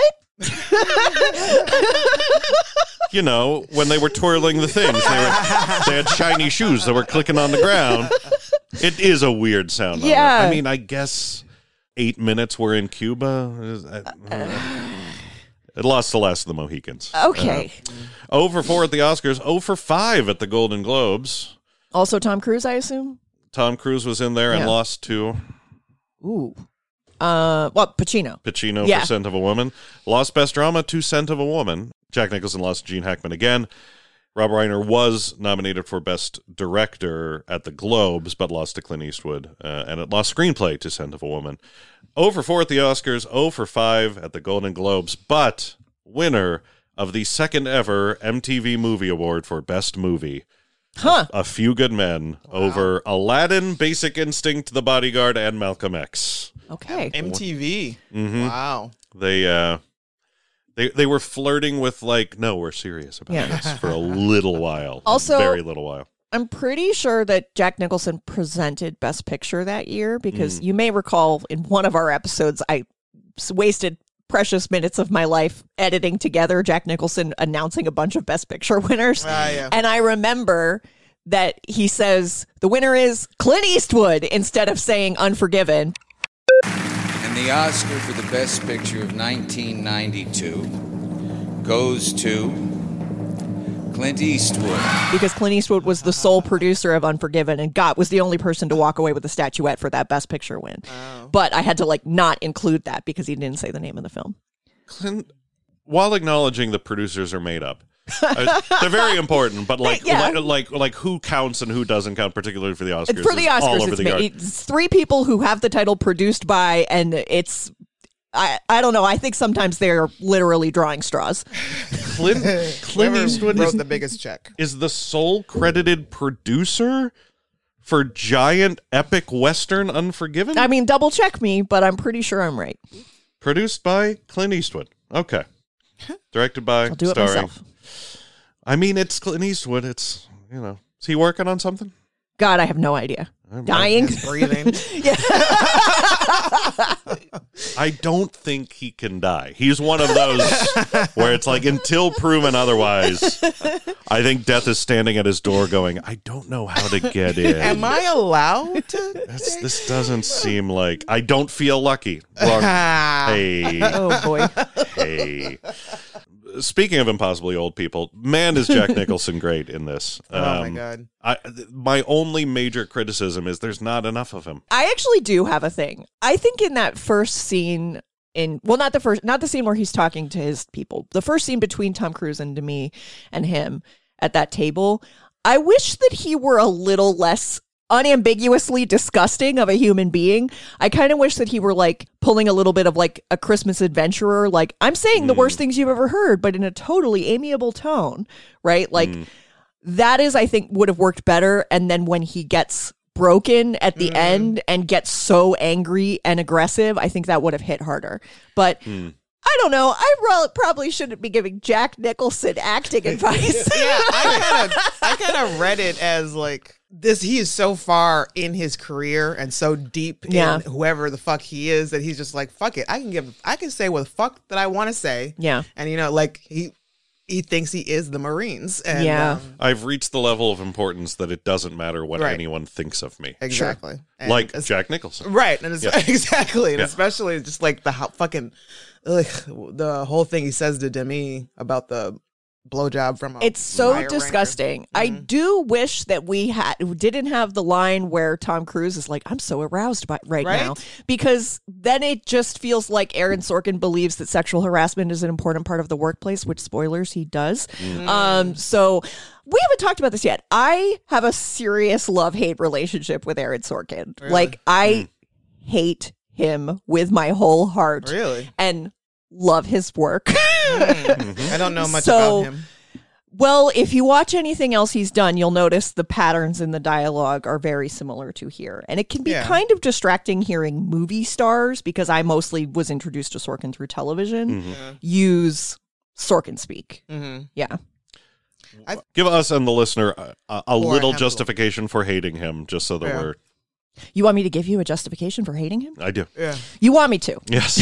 You know, when they were twirling the things, they were they had shiny shoes that were clicking on the ground. It is a weird sound. on it. Yeah. I mean, I guess eight minutes were in Cuba. Is- I- uh, It lost the last of the Mohicans. Okay. oh for four at the Oscars, oh for five at the Golden Globes. Also Tom Cruise, I assume? Tom Cruise was in there and Yeah. lost to Ooh. Uh, well, Pacino. Pacino Yeah. for Scent of a Woman. Lost Best Drama to Scent of a Woman. Jack Nicholson lost to Gene Hackman again. Rob Reiner was nominated for Best Director at the Globes, but lost to Clint Eastwood. Uh, and it lost Screenplay to Scent of a Woman. oh for four at the Oscars, oh for five at the Golden Globes, but winner of the second ever M T V Movie Award for Best Movie. Huh. A Few Good Men over Aladdin, Basic Instinct, The Bodyguard, and Malcolm X. Okay. M T V. Mhm. Wow. They uh they they were flirting with like, no, we're serious about Yeah. this for a little while. Also- a very little while. I'm pretty sure that Jack Nicholson presented Best Picture that year because Mm. you may recall in one of our episodes, I s- wasted precious minutes of my life editing together Jack Nicholson announcing a bunch of Best Picture winners. Ah, yeah. And I remember that he says the winner is Clint Eastwood instead of saying Unforgiven. And the Oscar for the Best Picture of nineteen ninety-two goes to Clint Eastwood. Because Clint Eastwood was the sole producer of Unforgiven and Got was the only person to walk away with a statuette for that Best Picture win. Oh. But I had to like not include that because he didn't say the name of the film. Clint, while acknowledging the producers are made up, uh, they're very important. But like, Yeah. like, like, like, who counts and who doesn't count, particularly for the Oscars? For the is all Oscars, over it's, the ma- yard. it's three people who have the title produced by, and it's I, I don't know. I think sometimes they're literally drawing straws. Clint, Clint Whoever Eastwood wrote is, the biggest check. is the sole credited producer for giant epic Western Unforgiven? I mean, double check me, but I'm pretty sure I'm right. Produced by Clint Eastwood. Okay. Directed by, I'll do it starring. myself. I mean, it's Clint Eastwood. It's, you know, is he working on something? God, I have no idea. Dying? His breathing. I don't think he can die. He's one of those where it's like, until proven otherwise, I think death is standing at his door going, I don't know how to get in. Am I allowed to? This, this doesn't seem like, I don't feel lucky. Wrong. Hey, Oh, boy. hey. Speaking of impossibly old people, man, is Jack Nicholson great in this. Oh my Um, god. I, my only major criticism is there's not enough of him. I actually do have a thing. I think in that first scene in well, not the first, not the scene where he's talking to his people. The first scene between Tom Cruise and Demi and him at that table. I wish that he were a little less unambiguously disgusting of a human being. I kind of wish that he were like pulling a little bit of like a Christmas adventurer. Like, I'm saying the worst things you've ever heard, but in a totally amiable tone, right? Like Mm. that is, I think, would have worked better. And then when he gets broken at the end and gets so angry and aggressive, I think that would have hit harder. But I don't know. I ro- probably shouldn't be giving Jack Nicholson acting advice. Yeah, I kind of, I kind of read it as like this. He is so far in his career and so deep Yeah. in whoever the fuck he is that he's just like, fuck it. I can give, I can say what the fuck that I want to say. Yeah. And you know, like he, he thinks he is the Marines. And, Yeah. um, I've reached the level of importance that it doesn't matter what Right. anyone thinks of me. exactly. And Like it's- Jack Nicholson. Right, and it's, Yeah. exactly, and Yeah. especially just like the how fucking, ugh, the whole thing he says to Demi about the blowjob from. A It's so wire wrangle. disgusting. I do wish that we had didn't have the line where Tom Cruise is like, "I'm so aroused by right, Right? now," because then it just feels like Aaron Sorkin believes that sexual harassment is an important part of the workplace. Which, spoilers, he does. Um, so we haven't talked about this yet. I have a serious love-hate relationship with Aaron Sorkin. Like I hate him with my whole heart, Really? and love his work. I don't know much So- about him. Well, if you watch anything else he's done, you'll notice the patterns in the dialogue are very similar to here. And it can be Yeah. kind of distracting hearing movie stars, because I mostly was introduced to Sorkin through television, use Sorkin speak. Mm-hmm. Yeah. Give us and the listener a, a, a Or a little handful. justification for hating him, just so that Yeah. we're. You want me to give you a justification for hating him? I do. Yeah. You want me to. Yes.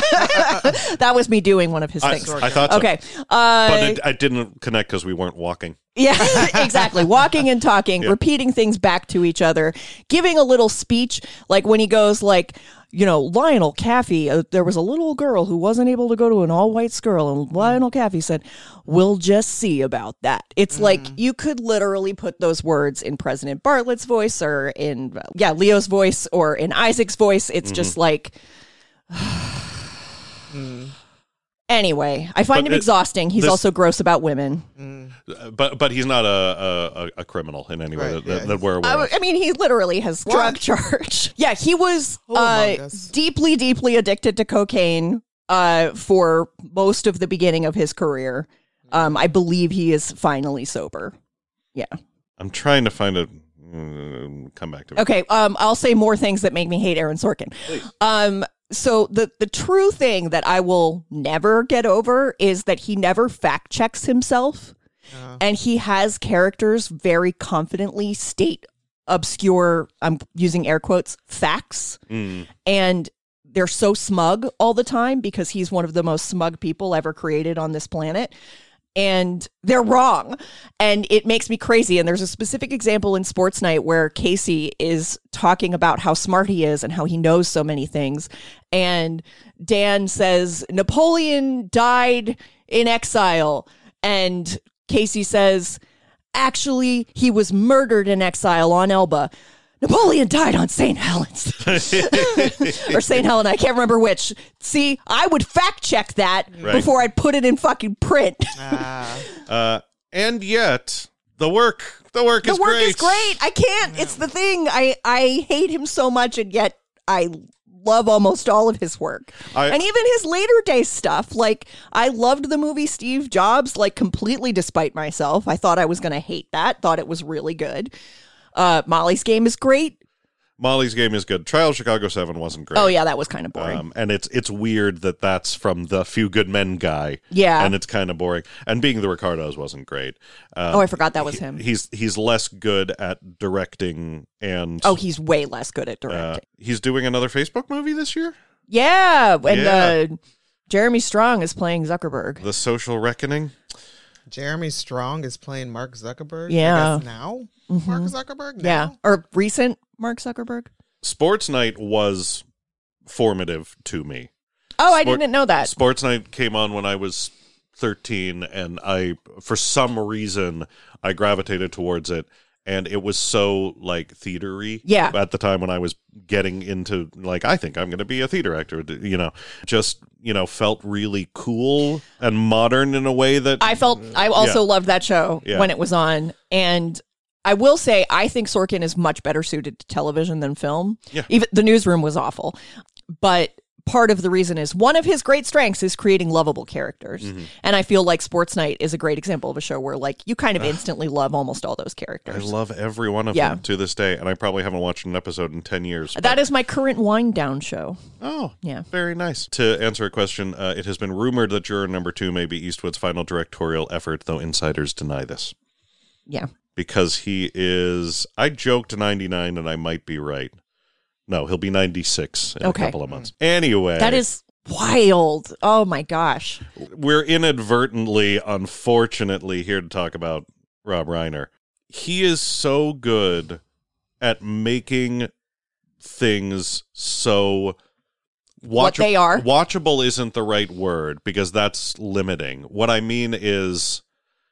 That was me doing one of his I, things. I thought so. Okay. Uh, But it, I didn't connect because we weren't walking. Yeah, exactly. Walking and talking, Yeah. repeating things back to each other, giving a little speech, like when he goes like, you know, Lionel Caffey, uh, there was a little girl who wasn't able to go to an all-white school, and Lionel Caffey said, "We'll just see about that." It's like you could literally put those words in President Bartlett's voice, or in, yeah, Leo's voice, or in Isaac's voice. It's just like... Anyway, I find But him it- exhausting. He's this- also gross about women. Uh, But but he's not a a, a criminal in any way Right, that, yeah, that, that we're aware I, of. I mean, he literally has What? drug charge. Yeah, he was Who uh, among us? deeply, deeply addicted to cocaine uh, for most of the beginning of his career. Um, I believe he is finally sober. Yeah. I'm trying to find a. mm, come back to me. Okay. Um, I'll say more things that make me hate Aaron Sorkin. Um, so the the true thing that I will never get over is that he never fact checks himself. And he has characters very confidently state obscure, I'm using air quotes, facts. Mm. And they're so smug all the time because he's one of the most smug people ever created on this planet. And they're wrong. And it makes me crazy. And there's a specific example in Sports Night where Casey is talking about how smart he is and how he knows so many things. And Dan says, Napoleon died in exile. And Casey says, actually, he was murdered in exile on Elba. Napoleon died on Saint Helens. Or Saint Helena, I can't remember which. See, I would fact check that Right. before I'd put it in fucking print. Ah. Uh, and yet the work the work The is work great. is great. I can't. It's the thing. I, I hate him so much, and yet I love almost all of his work. I- and even his later day stuff. Like, I loved the movie Steve Jobs, like, completely despite myself. I thought I was going to hate that. Thought it was really good. Uh, Molly's Game is great. Molly's Game is good. Trial of Chicago seven wasn't great. Oh, yeah, that was kind of boring. Um, and it's it's weird that that's from the Few Good Men guy. Yeah. And it's kind of boring. And Being the Ricardos wasn't great. Um, oh, I forgot that was him. He's he's less good at directing and Oh, he's way less good at uh, directing. he's doing another Facebook movie this year. yeah, and Yeah. Uh, Jeremy Strong is playing Zuckerberg. The Social Reckoning. Jeremy Strong is playing Mark Zuckerberg. Yeah. I guess now Mark Zuckerberg. Now? Yeah, or recent Mark Zuckerberg. Sports Night was formative to me. Oh, I Sport- didn't know that. Sports Night came on when I was thirteen, and I, for some reason, I gravitated towards it. And it was so, like, theater-y Yeah. at the time when I was getting into, like, I think I'm going to be a theater actor, you know, just, you know, felt really cool and modern in a way that I felt I also Yeah. loved that show Yeah. when it was on, and I will say I think Sorkin is much better suited to television than film. Yeah. Even The Newsroom was awful, but part of the reason is one of his great strengths is creating lovable characters, Mm-hmm. and I feel like Sports Night is a great example of a show where like you kind of instantly love almost all those I characters. love every one of Yeah. them to this day, and I probably haven't watched an episode in ten years. That is my current wind down show. Oh, Yeah. very nice. To answer a question, uh, it has been rumored that Juror Number Two may be Eastwood's final directorial effort, though insiders deny this. Yeah. Because he is, I joked ninety-nine, and I might be right. No, he'll be ninety-six in Okay. a couple of months. Anyway. That is wild. Oh my gosh. We're inadvertently, unfortunately, here to talk about Rob Reiner. He is so good at making things so What they are. Watchable isn't the right word because that's limiting. What I mean is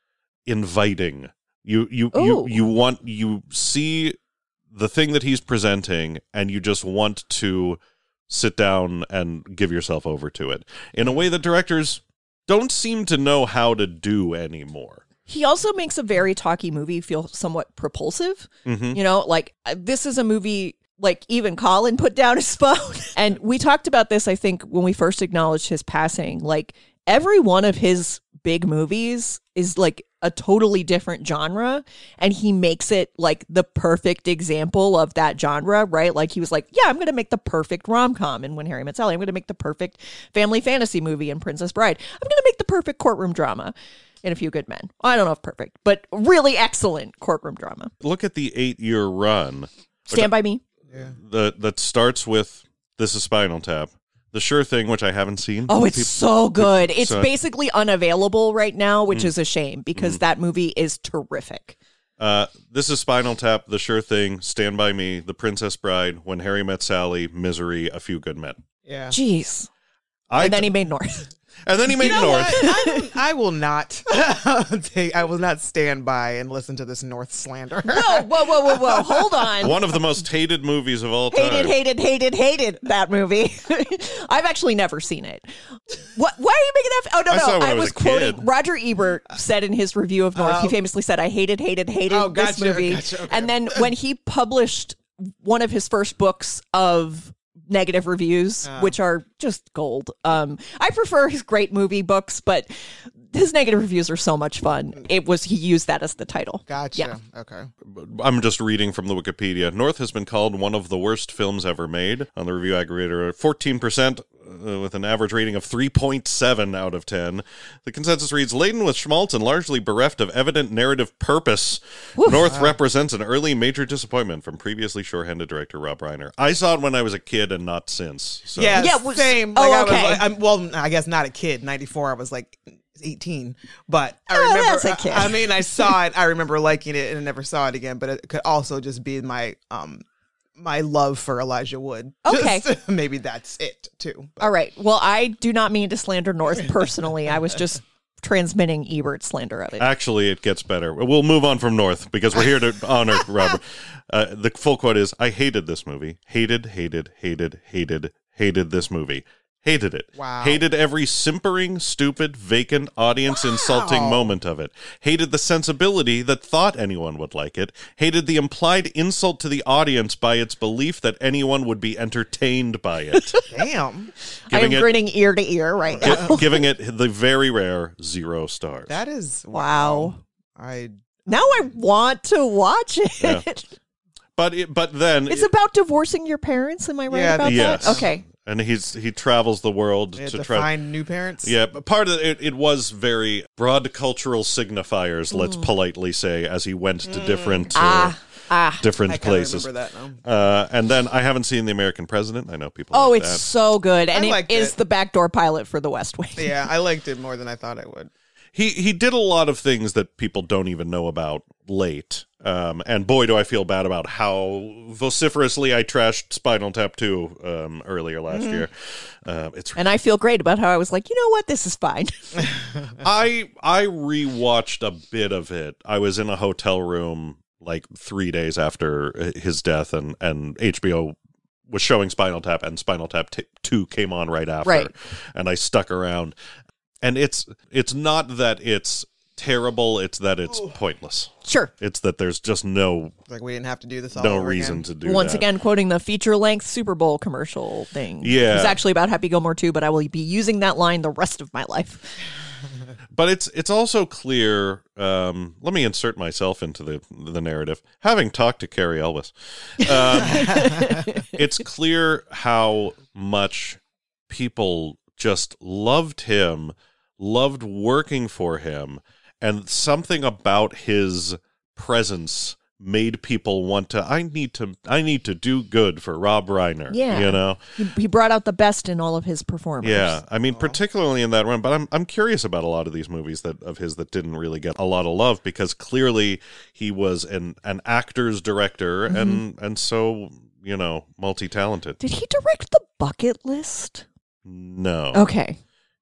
inviting. You you you Ooh. you want you see the thing that he's presenting and you just want to sit down and give yourself over to it in a way that directors don't seem to know how to do anymore. He also makes a very talky movie feel somewhat propulsive. Mhm. You know, like uh, this is a movie like even Colin put down his phone. And we talked about this, I think, when we first acknowledged his passing. Like every one of his big movies is like a totally different genre. And he makes it like the perfect example of that genre, right? Like he was like, yeah, I'm going to make the perfect rom-com in When Harry Met Sally. I'm going to make the perfect family fantasy movie in Princess Bride. I'm going to make the perfect courtroom drama in A Few Good Men. I don't know if perfect, but really excellent courtroom drama. Look at the eight-year run Stand By Me. that that starts with This Is Spinal Tap, The Sure Thing, which I haven't seen. Oh, it's People- so good. It's so- basically unavailable right now, Mm. which is a shame because that movie is terrific. Uh, This Is Spinal Tap, The Sure Thing, Stand By Me, The Princess Bride, When Harry Met Sally, Misery, A Few Good Men. Yeah. Jeez. I And then he made North. and then he made You know North. what? I, don't- I will not take. I will not stand by and listen to this North slander. Whoa, whoa, whoa, whoa, whoa. Hold on. One of the most hated movies of all time. Hated, hated, hated, hated that movie. I've actually never seen it. What? Why are you making that? Oh no, I no. saw it when I I was was a quoting kid. Roger Ebert said in his review of North. he Oh. famously said, "I hated, hated, hated Oh, this gotcha, movie." gotcha, okay. And then when he published one of his first books of negative reviews, Oh. which are just gold. Um, I prefer his great movie books, but his negative reviews are so much fun. It was he used that as the title. Gotcha. Yeah. Okay. I'm just reading from the Wikipedia. North has been called one of the worst films ever made on the review aggregator. fourteen percent uh, with an average rating of three point seven out of ten. The consensus reads, laden with schmaltz and largely bereft of evident narrative purpose, North represents an early major disappointment from previously sure-handed director Rob Reiner. I saw it when I was a kid and not since. So. Yeah. Yeah, well, Same. oh, Like, I was okay. like- I'm, well, I guess not a kid. ninety-four. I was like eighteen, but I Oh, remember. that's a kid. I, I mean, I saw it. I remember liking it, and I never saw it again. But it could also just be my um my love for Elijah Wood. Okay. Just- maybe that's it too. But- All right. Well, I do not mean to slander North personally. I was just transmitting Ebert's slander of it. Actually, it gets better. We'll move on from North because we're here to honor Robert. Uh, the full quote is, I hated this movie. Hated, hated, hated, hated, hated this movie. Hated it. Wow. Hated every simpering, stupid, vacant, audience-insulting moment of it. Hated the sensibility that thought anyone would like it. Hated the implied insult to the audience by its belief that anyone would be entertained by it. Damn. I am Giving it- grinning ear to ear right now. Gi- giving it the very rare zero stars. That is Wow. I Now I want to watch it. Yeah. But it, but then It's about divorcing your parents. Am I right Yeah, about yes. that? Okay. and he's he travels the world had to to try find new parents. Yeah, but part of it, it was very broad cultural signifiers, let's politely say, as he went to different uh, Ah, ah. different I kind of places. remember that now. Uh, and then I haven't seen The American President. I know people. Oh, like it's that. so good. And I it liked is it. the backdoor pilot for The West Wing. Yeah, I liked it more than I thought I would. He he did a lot of things that people don't even know about late. Um, and boy, do I feel bad about how vociferously I trashed Spinal Tap two um, earlier last Mm-hmm. year. Uh, it's And I feel great about how I was like, you know what? This is fine. I I rewatched a bit of it. I was in a hotel room like three days after his death, and and H B O was showing Spinal Tap, and Spinal Tap t- two came on right after, Right. and I stuck around. And it's it's not that it's terrible; it's that it's pointless. Sure. It's that there's just no Like we didn't have to do this all no over reason again. to do Once that. again, quoting the feature-length Super Bowl commercial thing. Yeah. It's actually about Happy Gilmore too, but I will be using that line the rest of my life. But it's it's also clear. Um, let me insert myself into the the narrative. Having talked to Carrie Elvis, um, it's clear how much people just loved him, loved working for him, and something about his presence made people want to. I need to. I need to do good for Rob Reiner. Yeah. you know. He, he brought out the best in all of his performers. Yeah, I mean, particularly in that run. But I'm I'm curious about a lot of these movies that of his that didn't really get a lot of love because clearly he was an an actor's director and and so you know multi talented. Did he direct The Bucket List? No. Okay.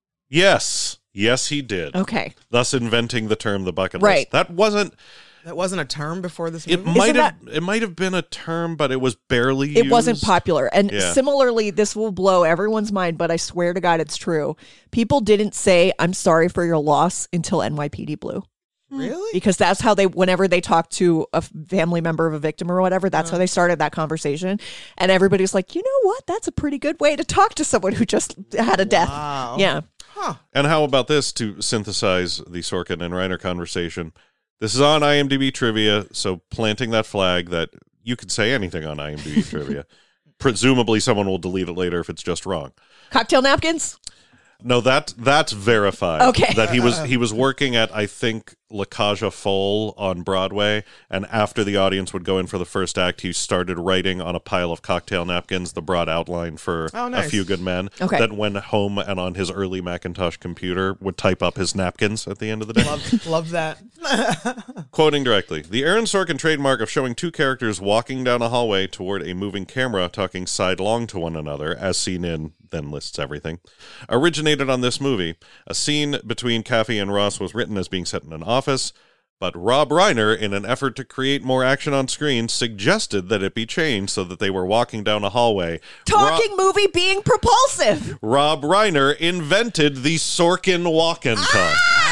Yes. Yes, he did. Okay. Thus inventing the term the bucket Right. list. That wasn't. That wasn't a term before this It movie. might Isn't have. It might have been a term, but it was barely. It wasn't used. popular. And Yeah. similarly, this will blow everyone's mind, but I swear to God it's true. People didn't say, I'm sorry for your loss until N Y P D Blue. Really? Because that's how they, whenever they talk to a family member of a victim or whatever, that's how they started that conversation. And everybody's like, you know what? That's a pretty good way to talk to someone who just had a death. Wow. Yeah. And how about this to synthesize the Sorkin and Reiner conversation? This is on IMDb trivia, so planting that flag that you could say anything on IMDb trivia. Presumably, someone will delete it later if it's just wrong. Cocktail napkins? No, that that's verified. Okay. That he was he was working at I think La Cage aux Folles on Broadway, and after the audience would go in for the first act, he started writing on a pile of cocktail napkins the broad outline for Oh, A nice. Few Good Men. Okay. That went home and on his early Macintosh computer would type up his napkins at the end of the day. Love, love that. Quoting directly, the Aaron Sorkin trademark of showing two characters walking down a hallway toward a moving camera talking sidelong to one another, as seen in Then Lists Everything, originated on this movie. A scene between Kaffee and Ross was written as being set in an office, but Rob Reiner, in an effort to create more action on screen, suggested that it be changed so that they were walking down a hallway. Talking movie being propulsive. Rob, Rob Reiner invented the Sorkin walk and talk.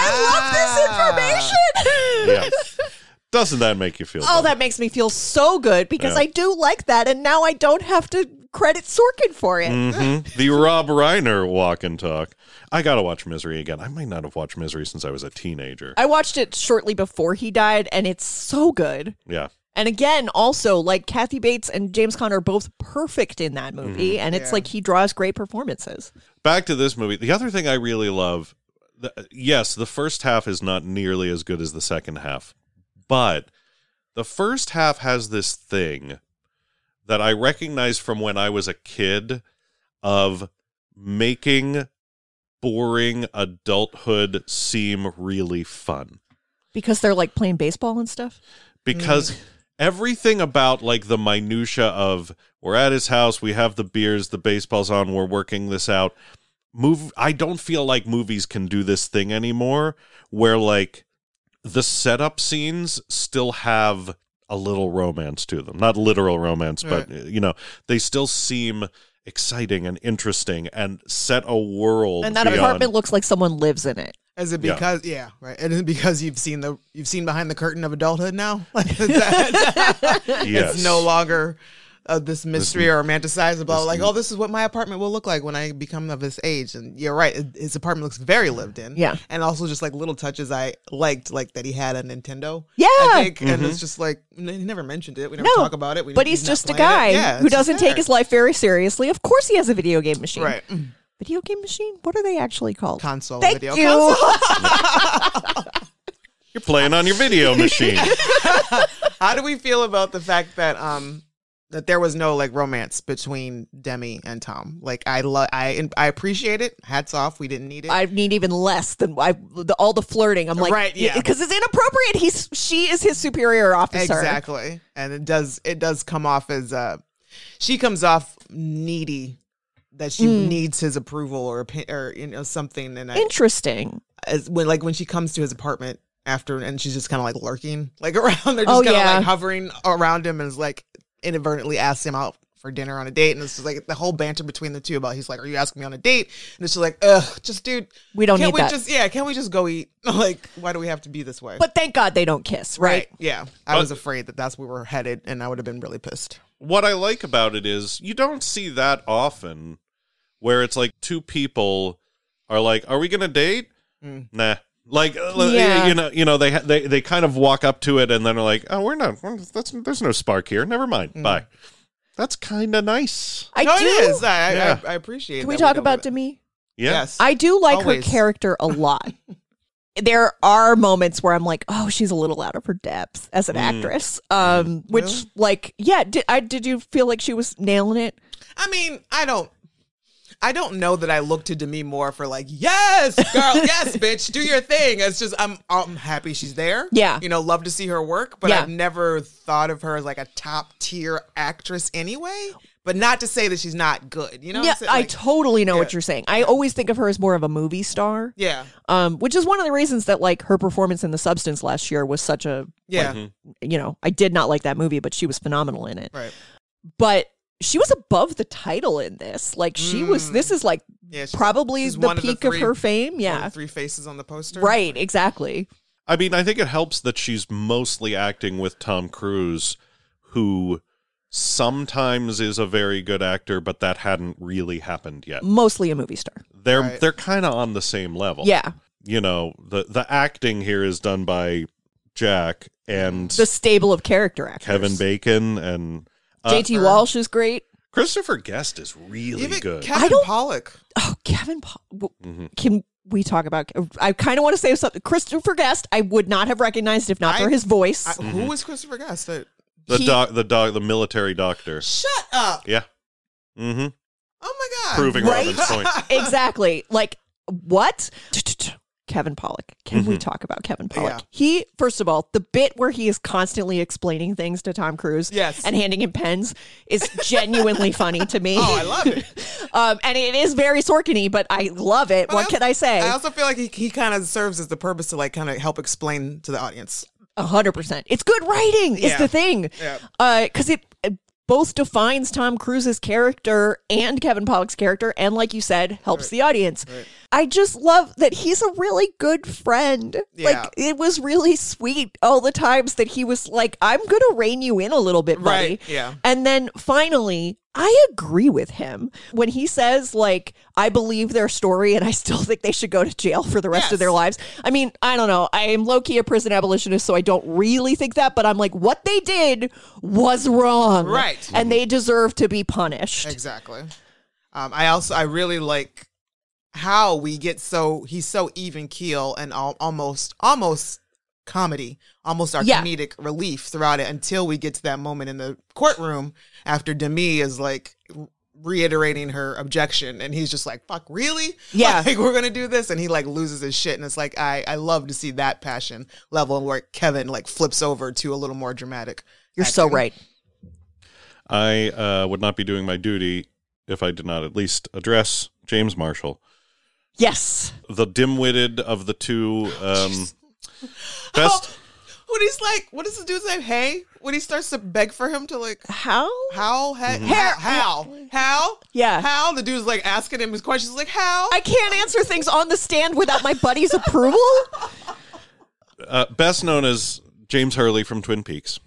I love this information. Yeah. Doesn't that make you feel Oh, better? that makes me feel so good because Yeah. I do like that, and now I don't have to credit Sorkin for it. Mhm. The Rob Reiner walk and talk. I gotta watch Misery again. I might not have watched Misery since I was a teenager. I watched it shortly before he died, and it's so good. Yeah. And again, also, like Kathy Bates and James Conner are both perfect in that movie, and it's Yeah. like he draws great performances. Back to this movie. The other thing I really love, the, yes, the first half is not nearly as good as the second half, but the first half has this thing that I recognize from when I was a kid of making boring adulthood seem really fun. Because they're like playing baseball and stuff. Because everything about like the minutia of we're at his house, we have the beers, the baseball's on, we're working this out. Move I don't feel like movies can do this thing anymore where like the setup scenes still have a little romance to them. Not literal romance, but you know, they still seem exciting and interesting and set a world. And that beyond- apartment looks like someone lives in it. Is it Yeah. because yeah, right? And is it because you've seen the you've seen behind the curtain of adulthood now? Like is that, Yes. it's no longer uh, this mystery or romanticized about like, oh, this is what my apartment will look like when I become of this age. And you're right, it- his apartment looks very lived in. Yeah. and also just like little touches I liked, like that he had a Nintendo. Yeah. I think, and Mm-hmm. it's just like he never mentioned it. We never No, talk about it. We, But he's not just a playing it. guy Yeah, who it's just doesn't take there. his life very seriously. Of course he has a video game machine. right Video game machine? What are they actually called? console Thank video. you. Console. You're playing on your video machine. How do we feel about the fact that um that there was no like romance between Demi and Tom? Like I love I I appreciate it. Hats off. We didn't need it. I need even less than I, the, all the flirting. I'm like, Right, yeah. because it's inappropriate. He's she is his superior officer. exactly. And it does it does come off as uh she comes off needy, that she Mm. needs his approval or opi- or you know something. And I, Interesting. as when like when she comes to his apartment after and she's just kind of like lurking like around, they're just Oh, kind of yeah. like hovering around him and is like inadvertently asks him out for dinner on a date, and it's just like the whole banter between the two about he's like, are you asking me on a date? And it's just like, ugh, just dude, We don't can't need we that. just yeah can't we just go eat? Like, why do we have to be this way? But thank God they don't kiss, right? Yeah, I But- was afraid that that's where we were headed, and I would have been really pissed. What I like about it is you don't see that often where it's like two people are like, are we going to date? Mm. Nah. Like uh, Yeah. you know, you know they ha- they they kind of walk up to it and then are like, "Oh, we're not. We're, that's there's no spark here. Never mind. Mm. Bye." That's kind of nice. I no, do. it is. I, Yeah. I, I appreciate. Can we that talk don't about do that. Demi? Yeah. Yes, I do like Always. her character a lot. There are moments where I'm like, oh, she's a little out of her depth as an Mm. actress. Um, which, Really? like, yeah, did I did you feel like she was nailing it? I mean, I don't. I don't know that I look to Demi more for like, yes, girl, yes, bitch, do your thing. It's just I'm I'm happy she's there. Yeah. You know, love to see her work, but Yeah. I've never thought of her as like a top tier actress anyway. But not to say that she's not good. You know what yeah, I'm saying? I Like, totally know yeah. what you're saying. I always think of her as more of a movie star. Yeah. Um, which is one of the reasons that like her performance in The Substance last year was such a, Yeah. you know, I did not like that movie, but she was phenomenal in it. Right. But she was above the title in this. Like she was. Mm. This is like Yeah. she's- probably she's the one of the peak of three- her fame. one of Yeah. the three faces on the poster. Right. Exactly. I mean, I think it helps that she's mostly acting with Tom Cruise, who sometimes is a very good actor, but that hadn't really happened yet. Mostly a movie star. They're Right. they're kind of on the same level. Yeah. You know, the the acting here is done by Jack and The stable of character actors. Kevin Bacon and uh, J T Walsh is great. Christopher Guest is really Even good. Kevin I don't- Pollak. Oh, Kevin. Pa- w- Mhm. Can we talk about? I kind of want to say something. Christopher Guest, I would not have recognized if not I- for his voice. I, Who was Christopher Guest? Uh, The he- doc, the dog, the military doctor. Shut up. Yeah. Mm-hmm. Oh my God. Proving Right? Robin's point. Exactly. Like what? Kevin Pollak. Can we Mhm. talk about Kevin Pollak? Yeah. He, first of all, the bit where he is constantly explaining things to Tom Cruise Yes. and handing him pens is genuinely funny to me. Oh, I love it. Um, and it is very Sorkin-y, but I love it. But what I can I say? I also feel like he, he kind of serves as the purpose to like kind of help explain to the audience. A hundred percent. It's good writing. Is Yeah. the thing. Yeah. Because it, it both defines Tom Cruise's character and Kevin Pollak's character, and like you said, helps Right. the audience. Right. I just love that he's a really good friend. Yeah. Like it was really sweet all the times that he was like, "I'm gonna rein you in a little bit, buddy." Right. Yeah. And then finally, I agree with him when he says, like, I believe their story and I still think they should go to jail for the rest Yes. of their lives. I mean, I don't know. I am low key a prison abolitionist, so I don't really think that, but I'm like, what they did was wrong. Right. And they deserve to be punished. Exactly. Um, I also I really like how we get so he's so even keel and al- almost almost comedy, almost our Yeah. comedic relief throughout it until we get to that moment in the courtroom after Demi is like reiterating her objection and he's just like, fuck, really? Yeah. Like we're gonna do this, and he like loses his shit, and it's like I I love to see that passion level where Kevin like flips over to a little more dramatic. You're so acting. right. I uh, would not be doing my duty if I did not at least address James Marshall, Yes. the dim-witted of the two. Um, best When he's like, what does the dude's name? Hey, when he starts to beg for him to like, How? how, hey, Mm-hmm. how, how, how, Yeah. how? The dude's like asking him his questions, like, how? I can't answer things on the stand without my buddy's approval. Uh, best known as James Hurley from Twin Peaks.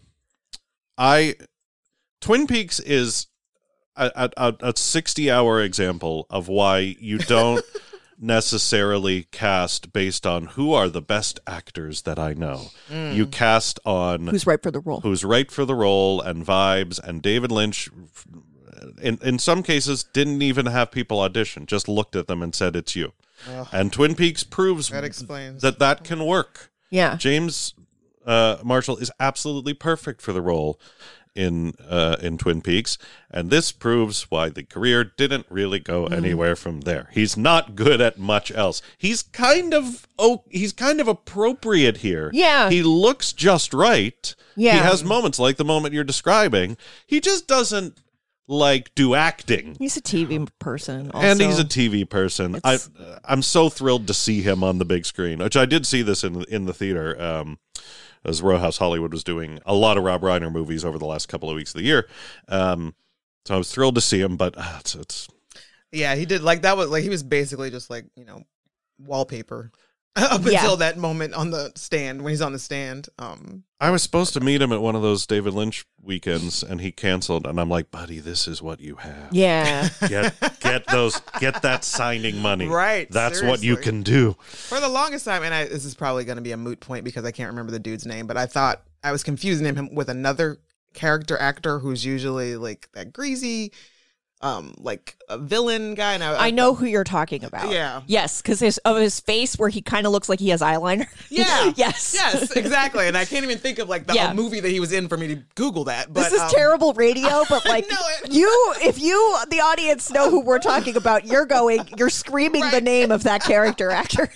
I Twin Peaks is a, a, a sixty-hour example of why you don't necessarily cast based on who are the best actors that I know. Mm. You cast on Who's right for the role? who's right for the role and vibes. And David Lynch, in in some cases, didn't even have people audition; just looked at them and said, "It's you." Ugh. And Twin Peaks proves That explains. that that can work. Yeah. James uh, Marshall is absolutely perfect for the role in uh, in Twin Peaks, and this proves why the career didn't really go anywhere from there. He's not good at much else. He's kind of oh, he's kind of appropriate here. Yeah. he looks just right. Yeah. he has moments like the moment you're describing. He just doesn't like do acting. He's a T V person. Also. And he's a T V person. I, It's- I'm so thrilled to see him on the big screen, which I did see this in in the theater. Um, as Row House Hollywood was doing a lot of Rob Reiner movies over the last couple of weeks of the year. Um, so I was thrilled to see him, but uh, it's, it's Yeah, he did like that was like he was basically just like, you know, wallpaper up Yeah. until that moment on the stand when he's on the stand. Um I was supposed to meet him at one of those David Lynch weekends, and he canceled. And I'm like, buddy, this is what you have. Yeah. Get get those get that signing money. Right, That's what you seriously. can do. For the longest time, and I, this is probably going to be a moot point because I can't remember the dude's name, but I thought I was confusing him with another character actor who's usually like that greasy, um, like a villain guy. And I, I know who you're talking about. Yeah. Yes, because his of his face where he kind of looks like he has eyeliner. Yeah. yes. Yes, exactly. And I can't even think of like the Yeah. a movie that he was in for me to Google that. But This is um, terrible radio, but like know it. you, if you, the audience, know who we're talking about, you're going, you're screaming the Right. name of that character actor.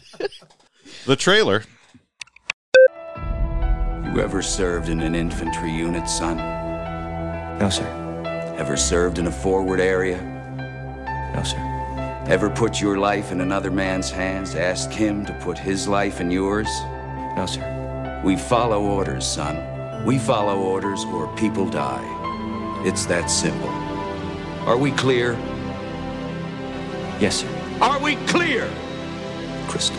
The trailer. You ever served in an infantry unit, son? No, sir. Ever served in a forward area? No, sir. Ever put your life in another man's hands, ask him to put his life in yours? No, sir. We follow orders, son. We follow orders or people die. It's that simple. Are we clear? Yes, sir. Are we clear? Crystal.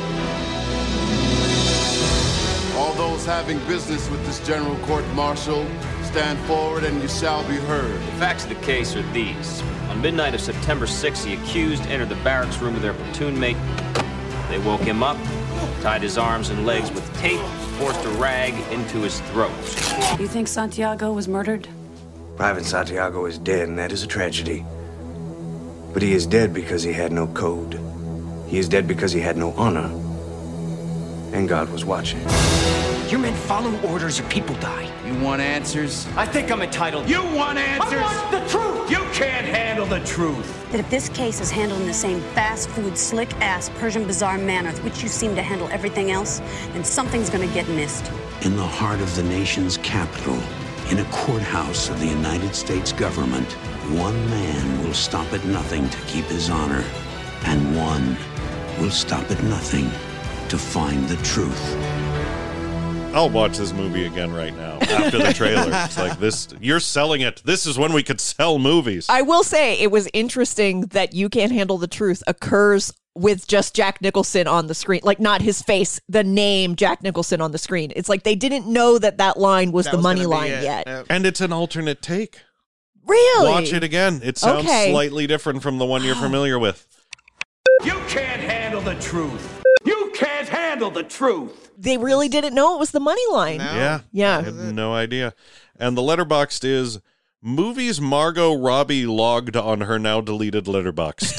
All those having business with this General Court Martial, stand forward and you shall be heard. The facts of the case are these. On midnight of September sixth, the accused entered the barracks room with their platoon mate. They woke him up, tied his arms and legs with tape, forced a rag into his throat. You think Santiago was murdered? Private Santiago is dead, and that is a tragedy. But he is dead because he had no code. He is dead because he had no honor. And God was watching. Your men follow orders or people die. You want answers? I think I'm entitled. You want answers? I want the truth! You can't handle the truth. That if this case is handled in the same fast food, slick ass Persian bazaar manner with which you seem to handle everything else, then something's gonna get missed. In the heart of the nation's capital, in a courthouse of the United States government, one man will stop at nothing to keep his honor, and one will stop at nothing to find the truth. I'll watch this movie again right now after the trailer. It's like this, you're selling it. This is when we could sell movies. I will say it was interesting that You Can't Handle the Truth occurs with just Jack Nicholson on the screen, like not his face, the name Jack Nicholson on the screen. It's like they didn't know that that line was that the was money gonna be line it. yet. Yep. And it's an alternate take. Really? Watch it again. It sounds Okay. slightly different from the one you're familiar with. You can't handle the truth. You can't handle the truth. They really didn't know it was the money line. No. Yeah. Yeah. I had no idea. And the letterboxd is movies Margot Robbie logged on her now deleted letterboxd.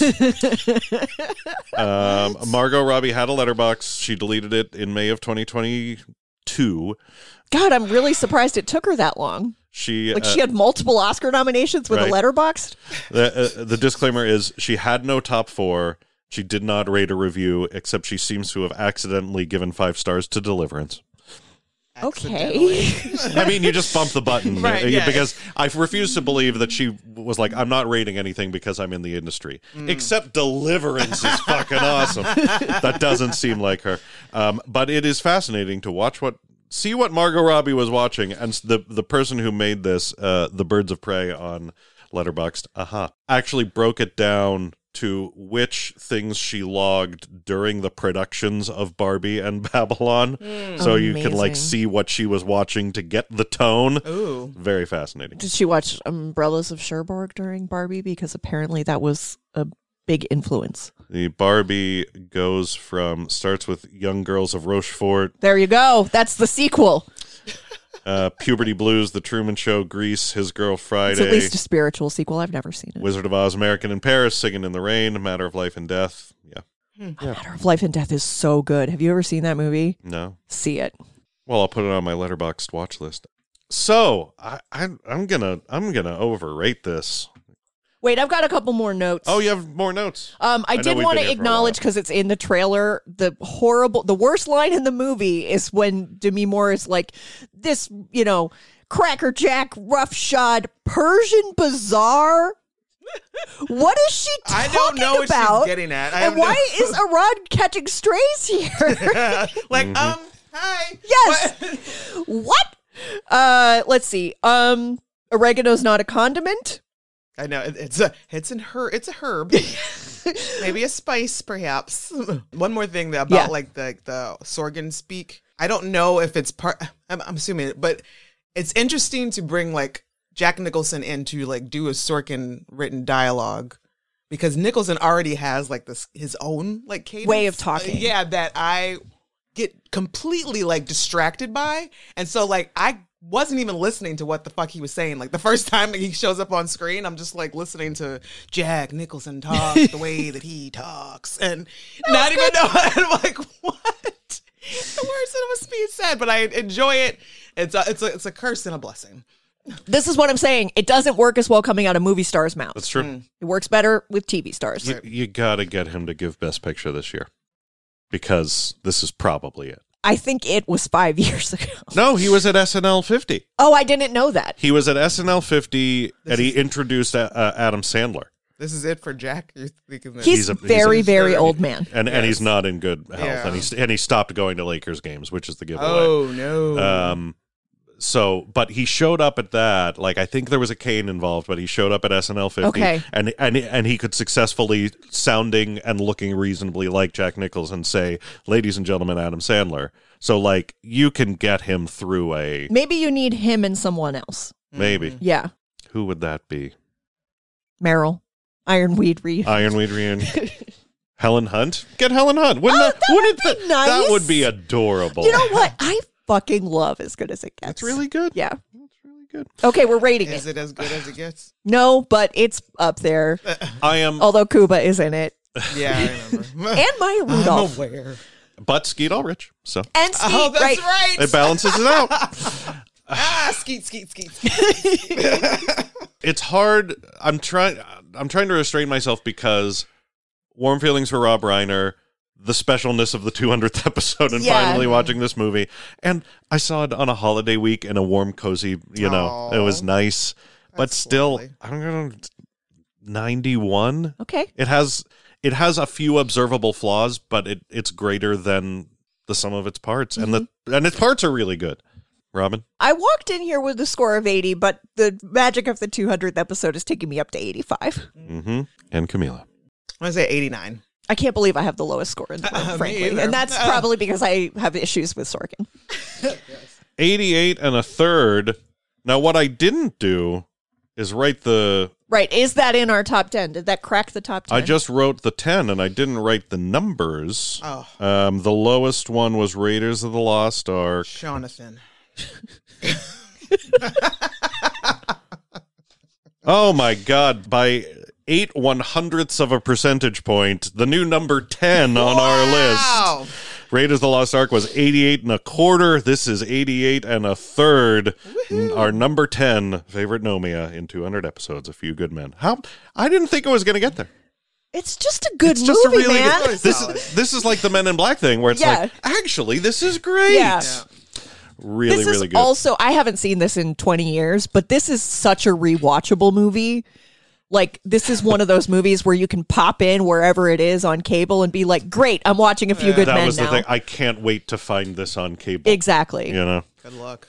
um, Margot Robbie had a letterbox. She deleted it in May of twenty twenty-two. God, I'm really surprised it took her that long. She Like uh, she had multiple Oscar nominations with right. a letterboxd. the, uh, the disclaimer is she had no top four. She did not rate a review, except she seems to have accidentally given five stars to Deliverance. Okay. I mean, you just bump the button Right, uh, yeah. because I refuse to believe that she was like, I'm not rating anything because I'm in the industry. Mm. Except Deliverance is fucking awesome. That doesn't seem like her. Um, but it is fascinating to watch what see what Margot Robbie was watching, and the the person who made this, uh, the Birds of Prey on Letterboxd, aha, actually broke it down to which things she logged during the productions of Barbie and Babylon, Mm. so you can like Amazing. see what she was watching to get the tone. Ooh, very fascinating. Did she watch Umbrellas of Cherbourg during Barbie? Because apparently that was a big influence. The Barbie goes from starts with Young Girls of Rochefort, There you go. That's the sequel. uh, Puberty Blues, The Truman Show, Grease, His Girl Friday. It's at least a spiritual sequel. I've never seen it. Wizard of Oz, American in Paris, Singing in the Rain, Matter of Life and Death. Yeah. A Matter of Life and Death is so good. Have you ever seen that movie? No. See it. Well, I'll put it on my Letterboxd watch list. So I, I I'm gonna I'm gonna overrate this. Wait, I've got a couple more notes. Oh, you have more notes. Um, I, I know did we've want been to here for a acknowledge, because it's in the trailer, the horrible, the worst line in the movie is when Demi Moore is like, this, you know, Cracker Jack, roughshod, Persian Bazaar. What is she I talking don't know what about? she's getting at. I and have why no- is Arad catching strays here? like, Mm-hmm. um, hi. Yes. What? Uh, let's see. Um, oregano's not a condiment. I know it, it's a it's an herb. It's a herb. Maybe a spice, perhaps. One more thing that about Yeah. like the the Sorgan speak. I don't know if it's part. I'm, I'm assuming, it, but it's interesting to bring like Jack Nicholson in to like do a Sorkin written dialogue, because Nicholson already has like this his own like cadence, Way of talking. Uh, yeah, that I get completely like distracted by, and so like I wasn't even listening to what the fuck he was saying. Like the first time he shows up on screen, I'm just like listening to Jack Nicholson talk the way that he talks, and not even know. I'm like, what? The words that was being said, but I enjoy it. It's a, it's a, it's a curse and a blessing. This is what I'm saying. It doesn't work as well coming out of movie stars' mouths. That's true. It works better with T V stars. You, you got to get him to give Best Picture this year, because this is probably it. I think it was five years ago. No, he was at S N L fifty. Oh, I didn't know that. He was at S N L fifty, and he introduced uh, uh, Adam Sandler. This is it for Jack. You're thinking that He's, a- very, a- very old man. and and he's not in good health, Yeah. and he and he stopped going to Lakers games, which is the giveaway. Oh no. Um, so, but he showed up at that. Like, I think there was a cane involved, but he showed up at S N L fifty, Okay. and and and he could successfully, sounding and looking reasonably like Jack Nicholson, say, "Ladies and gentlemen, Adam Sandler." So, like, you can get him through a Maybe you need him and someone else. maybe. Yeah. Who would that be? Meryl. Ironweed Reed. Ironweed Reed. Helen Hunt? Get Helen Hunt. Wouldn't Oh, that, that wouldn't would be that, nice. that would be adorable. You know what? I fucking love As Good as It Gets. That's really good. Yeah. That's really good. Okay, we're rating Is it. it as good as it gets? No, but it's up there. I am, Although Cuba is in it. Yeah, I remember. And Maya Rudolph. I'm aware. but Skeet Ulrich. So And Skeet, Oh, that's right. right. it balances it out. Ah, skeet, skeet, skeet. It's hard. I'm trying. I'm trying to restrain myself because warm feelings for Rob Reiner, the specialness of the two hundredth episode, and Yeah. finally watching this movie. And I saw it on a holiday week in a warm, cozy. You know, Aw. it was nice. But That's still, lovely. I'm gonna ninety-one. Okay. It has it has a few observable flaws, but it it's greater than the sum of its parts, and the and its parts are really good. Robin, I walked in here with a score of eighty, but the magic of the two hundredth episode is taking me up to eighty-five. mm-hmm. and Camila. I'm gonna say eighty-nine. I can't believe I have the lowest score in the room, Uh, me frankly. either. And that's Uh. probably because I have issues with Sorkin. eighty-eight and a third. Now, what I didn't do is write the. Right. Is that in our top ten? Did that crack the top ten? I just wrote the ten, and I didn't write the numbers. Oh. Um, the lowest one was Raiders of the Lost Ark. Jonathan. Oh my God! By eight one hundredths of a percentage point, the new number ten on our Wow. list. Raiders of the Lost Ark was eighty-eight and a quarter. This is eighty-eight and a third. Our number ten favorite Nomia in two hundred episodes. A Few Good Men. How? I didn't think it was going to get there. It's just a good It's movie, just a really man. good. This is this is like the Men in Black thing, where it's Yeah. like, actually, this is great. Yeah. Really, this really is good. also, I haven't seen this in twenty years, but this is such a rewatchable movie. Like, this is one of those movies where you can pop in wherever it is on cable and be like, great, I'm watching A Few Good that Men was now. the thing. I can't wait to find this on cable. Exactly. You know? Good luck.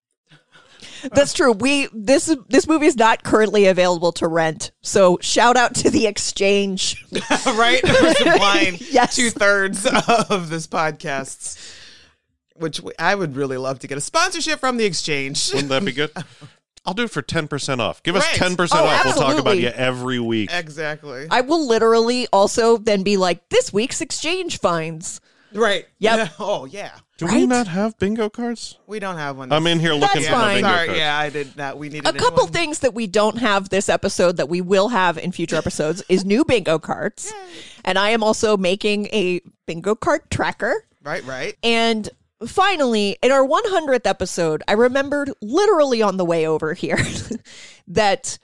That's true. We this this movie is not currently available to rent. So shout out to the Exchange. Right? We're supplying Yes. two thirds of this podcast, which we- I would really love to get a sponsorship from the Exchange. Wouldn't that be good? I'll do it for ten percent off. Give us Right. ten percent Oh, off. We'll talk about absolutely. you every week. Exactly. I will literally also then be like, this week's Exchange finds. Right. Yep. Yeah. Oh, yeah. Do we Right? not have bingo cards? We don't have one. I'm in here looking That's for my fine. bingo Sorry. cards. Yeah, I did not. We needed A couple one. things that we don't have this episode that we will have in future episodes is new bingo cards. And I am also making a bingo card tracker. Right, right. And finally, in our one hundredth episode, I remembered literally on the way over here that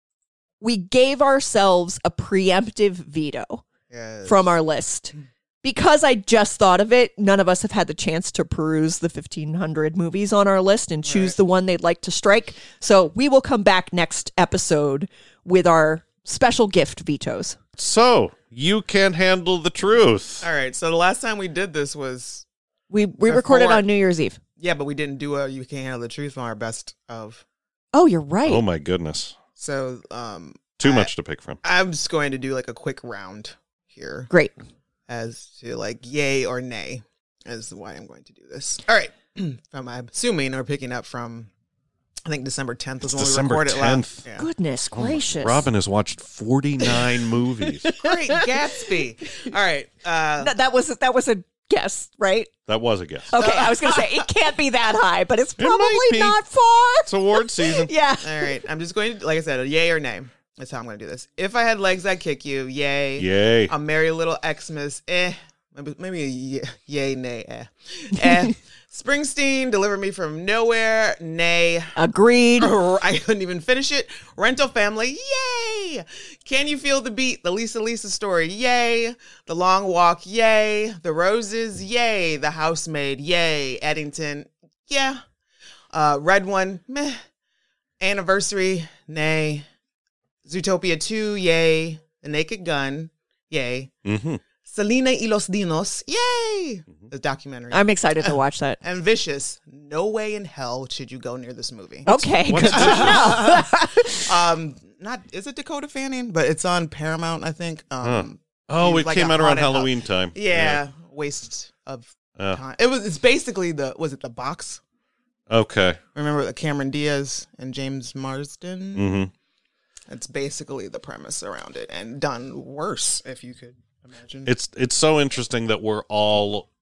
we gave ourselves a preemptive veto Yes. from our list. Because I just thought of it, none of us have had the chance to peruse the fifteen hundred movies on our list and choose Right. the one they'd like to strike. So we will come back next episode with our special gift vetoes. So, you can't handle the truth. All right. So the last time we did this was, We we Before- recorded on New Year's Eve. yeah, but we didn't do a You Can't Handle the Truth on our best of. Oh, you're right. Oh my goodness. So, um, Too I- much to pick from. I'm just going to do like a quick round here Great. as to like yay or nay is why I'm going to do this. All right. From, I'm assuming we're picking up from, I think December tenth was It's when December we recorded last. tenth. Yeah. Goodness gracious. Robin has watched forty-nine movies. Great Gatsby. All right. Uh, That, that was that was a guess, right? That was a guess. Okay, I was going to say it can't be that high, but it's It might probably be. not far. It's award season. Yeah. all right. I'm just going to, like I said, a yay or nay. That's how I'm going to do this. If I had legs, I'd kick you. Yay. Yay. A Merry Little Xmas. Eh. Maybe, maybe a yay, yay, nay. Eh. eh. Springsteen, Deliver Me From Nowhere. Nay. Agreed. I couldn't even finish it. Rental Family. Yay. Can You Feel the Beat? The Lisa Lisa Story. Yay. The Long Walk. Yay. The Roses. Yay. The Housemaid. Yay. Eddington. Yeah. Uh, Red One. Meh. Anniversary. Nay. Zootopia two. Yay. The Naked Gun. Yay. Mm-hmm. Selena y los Dinos. Yay. The documentary. I'm excited to watch that. And Vicious. No way in hell should you go near this movie. Okay. what's good to know. Um, not is it Dakota Fanning, but it's on Paramount, I think. Um, Oh, he's it like came a out around haunted house. Halloween time. Yeah, waste of Yeah. time. It was. It's basically the. Was it the box? Okay. Remember the Cameron Diaz and James Marsden? Mm-hmm. It's basically the premise around it, and done worse, if you could imagine. It's it's so interesting that we're all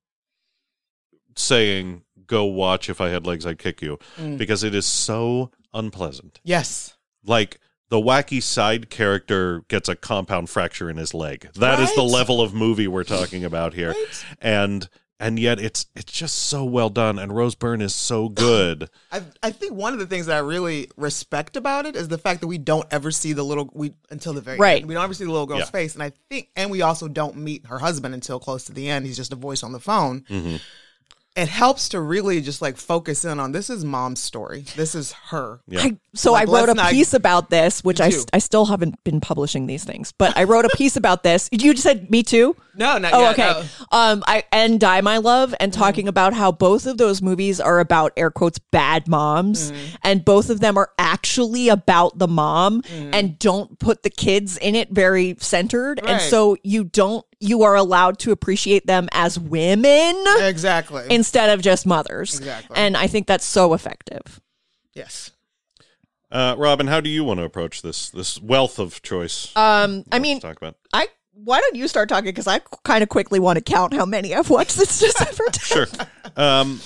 saying go watch If I Had Legs I'd Kick You Mm. because it is so unpleasant. Yes. Like the wacky side character gets a compound fracture in his leg. That is the Right? level of movie we're talking about here. Right? And and yet it's it's just so well done and Rose Byrne is so good. I I think one of the things that I really respect about it is the fact that we don't ever see the little we until the very Right. end. We don't ever see the little girl's Yeah. face, and I think, and we also don't meet her husband until close to the end. He's just a voice on the phone. Mm-hmm. It helps to really just like focus in on this is mom's story. This is her. Yeah. I, so Like, I wrote let's a not- piece about this, which Me I, too. st- I still haven't been publishing these things, but I wrote a piece about this. You just said me too? No, not Oh, yet, okay. no. Um, I and Die My Love, and talking about how both of those movies are about air quotes bad moms, and both of them are actually about the mom, and don't put the kids in it very centered, and Right. so you don't you are allowed to appreciate them as women Exactly. instead of just mothers, Exactly. and I think that's so effective. Yes. Uh, Robin, how do you want to approach this this wealth of choice? Um, I Let's mean, talk about. I why don't you start talking because I kind of quickly want to count how many I've watched this December. Sure. Um,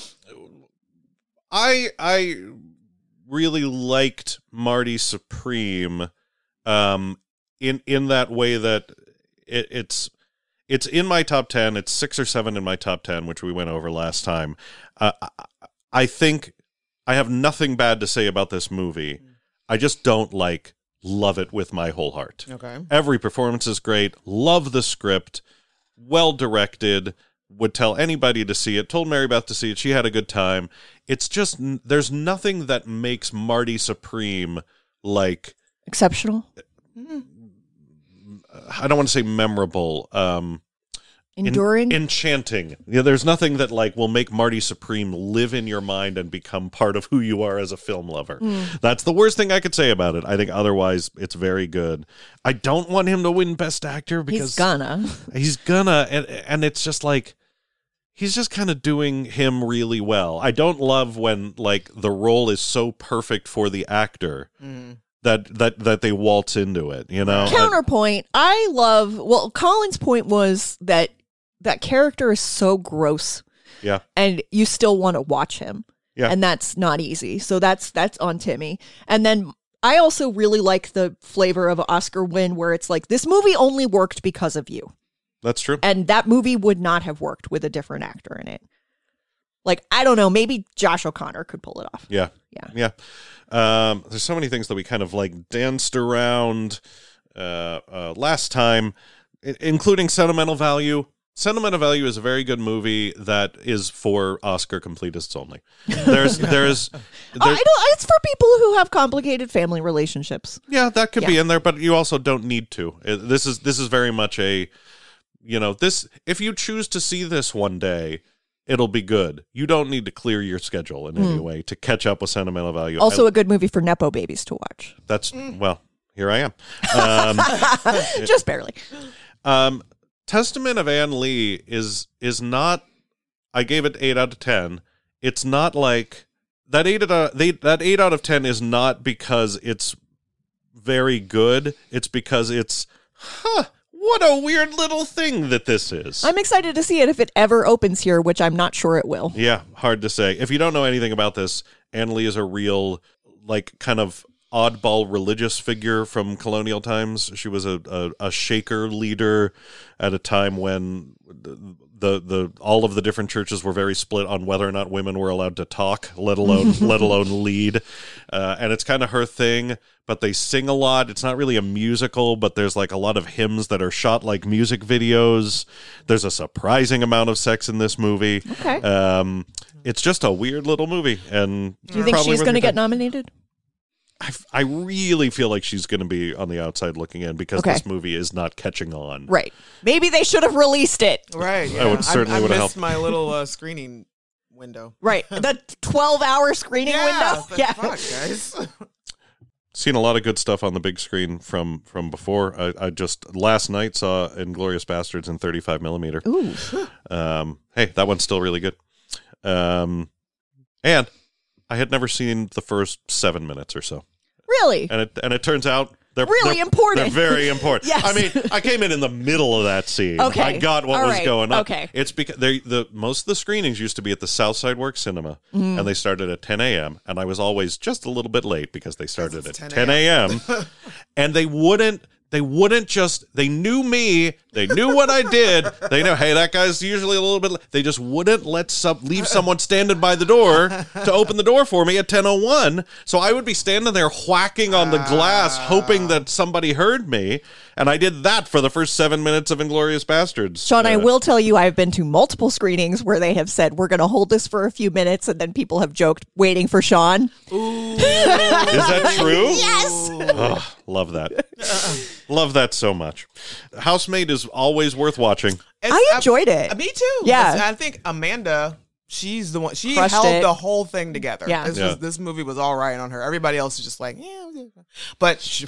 I I really liked Marty Supreme, um, in in that way that it, it's it's in my top ten. It's six or seven in my top ten, which we went over last time. Uh, I, I think I have nothing bad to say about this movie. I just don't like love it with my whole heart. Okay. Every performance is great. Love the script. Well directed. Would tell anybody to see it. Told Mary Beth to see it. She had a good time. It's just, there's nothing that makes Marty Supreme like Exceptional. I don't want to say memorable. Um, Enduring? En- enchanting. Yeah, there's nothing that like will make Marty Supreme live in your mind and become part of who you are as a film lover. Mm. That's the worst thing I could say about it. I think otherwise it's very good. I don't want him to win Best Actor because He's gonna. He's gonna, and, and it's just like he's just kind of doing him really well. I don't love when like the role is so perfect for the actor. Mm. That, that that they waltz into it, you know. Counterpoint, I love, well, Colin's point was that that character is so gross. Yeah. And you still want to watch him. Yeah. And that's not easy. So that's that's on Timmy. And then I also really like the flavor of Oscar win where it's like, this movie only worked because of you. That's true. And that movie would not have worked with a different actor in it. Like, I don't know, maybe Josh O'Connor could pull it off. Yeah. Yeah. Yeah. Um, there's so many things that we kind of like danced around uh, uh, last time, I- including Sentimental Value. Sentimental Value is a very good movie that is for Oscar completists only. There's, there's, Oh, there's I don't, it's for people who have complicated family relationships. yeah, that could be Yeah. in there, but you also don't need to. Uh, This is this is very much a, you know, this. If you choose to see this one day, it'll be good. You don't need to clear your schedule in any Mm. way to catch up with Sentimental Value. Also I- a good movie for Nepo babies to watch. That's well, here I am. Um, Just barely. Um, Testament of Ann Lee is is not. I gave it eight out of ten. It's not like that eight out of, they, that eight out of ten is not because it's very good. It's because it's huh. What a weird little thing that this is. I'm excited to see it if it ever opens here, which I'm not sure it will. Yeah, hard to say. If you don't know anything about this, Ann Lee is a real, like, kind of oddball religious figure from colonial times. She was a, a, a Shaker leader at a time when the, the the all of the different churches were very split on whether or not women were allowed to talk, let alone let alone lead. Uh, and it's kind of her thing. But they sing a lot. It's not really a musical, but there's like a lot of hymns that are shot like music videos. There's a surprising amount of sex in this movie. Okay. Um, it's just a weird little movie. And Do you think probably she's worth going to your get time. nominated? I, I really feel like she's going to be on the outside looking in because Okay. this movie is not catching on. Right. Maybe they should have released it. Right. I would- certainly I, I would have missed helped. my little uh, screening window. Right. The twelve-hour screening Yeah, window. the Yeah. fuck, guys. Seen a lot of good stuff on the big screen from from before. I, I just last night saw Inglourious Bastards in thirty-five millimeter. Ooh. Um, hey, that one's still really good. Um, and I had never seen the first seven minutes or so, Really? and it and it turns out they're Really they're- important. They're very important. Yes. I mean, I came in in the middle of that scene. Okay. I got what All was right. going on. Okay. It's because they the most of the screenings used to be at the Southside Work Cinema, Mm. and they started at ten a.m. and I was always just a little bit late because they started at ten ten a.m. and they wouldn't. They wouldn't just, they knew me, they knew what I did, they know, hey, that guy's usually a little bit, late. They just wouldn't let some, leave someone standing by the door to open the door for me at ten oh one, so I would be standing there whacking on the glass, hoping that somebody heard me, and I did that for the first seven minutes of Inglourious Bastards. Sean, I Uh, will tell you, I've been to multiple screenings where they have said, we're going to hold this for a few minutes, and then people have joked, waiting for Sean. Is that true? Yes. Oh, love that. Love that so much. Housemaid is always worth watching. It's- I enjoyed it. Me too. Yeah. I think Amanda, she's the one. She Crushed held it. the whole thing together. Yeah. This Yeah. was this movie was all right on her. Everybody else is just like, yeah. But she,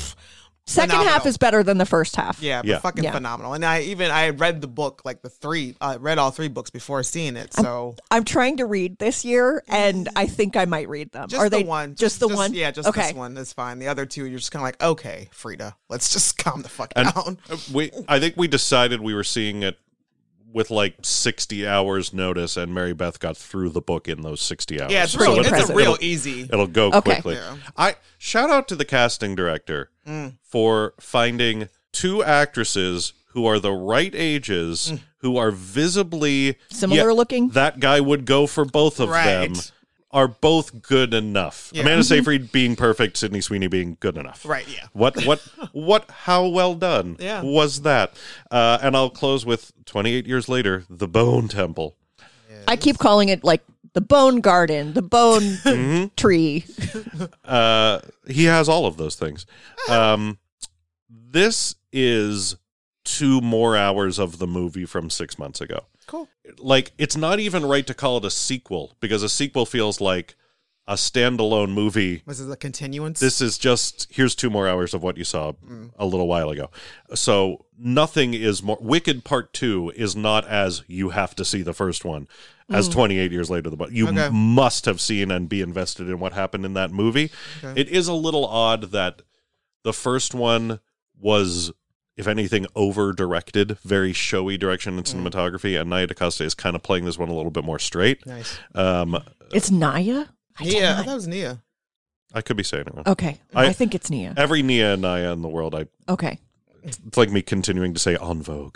Second phenomenal. half is better than the first half. yeah, but Yeah. fucking Yeah. phenomenal. And I even I read the book like the three. I read all three books before seeing it. So I'm trying to read this year, and I think I might read them. just Are the they one, Just, the one? Yeah, just okay. this one is fine. The other two, you're just kind of like, okay, Frida, let's just calm the fuck And down. we, I think we decided we were seeing it with like sixty hours notice, and Mary Beth got through the book in those sixty hours. Yeah, it's So real. it'll- It's a impressive. real it'll- easy. It'll go Okay. quickly. Yeah. I shout out to the casting director Mm. for finding two actresses who are the right ages, Mm. who are visibly Similar yeah, looking? That guy would go for both of them. Right. Are both good enough. Yeah. Amanda Seyfried being perfect, Sydney Sweeney being good enough. Right, yeah. What what what how well done Yeah. was that? Uh, and I'll close with twenty-eight years later, The Bone Temple. I keep calling it like the bone garden, the bone Mm-hmm. tree. Uh, he has all of those things. Um, this is two more hours of the movie from six months ago. Cool. Like, it's not even right to call it a sequel, because a sequel feels like a standalone movie. Was it a continuance? This is just, here's two more hours of what you saw mm. a little while ago. So nothing is more, Wicked Part two is not as you have to see the first one as mm. twenty-eight years later. The You okay. must have seen and be invested in what happened in that movie. Okay. It is a little odd that the first one was, if anything, over-directed, very showy direction and cinematography, mm. and Nia DaCosta is kind of playing this one a little bit more straight. Nice. Um, it's Nia? I Nia. I thought it was Nia. I could be saying it wrong. Okay. I, I think it's Nia. Every Nia and Nia in the world, I okay. It's like me continuing to say En Vogue.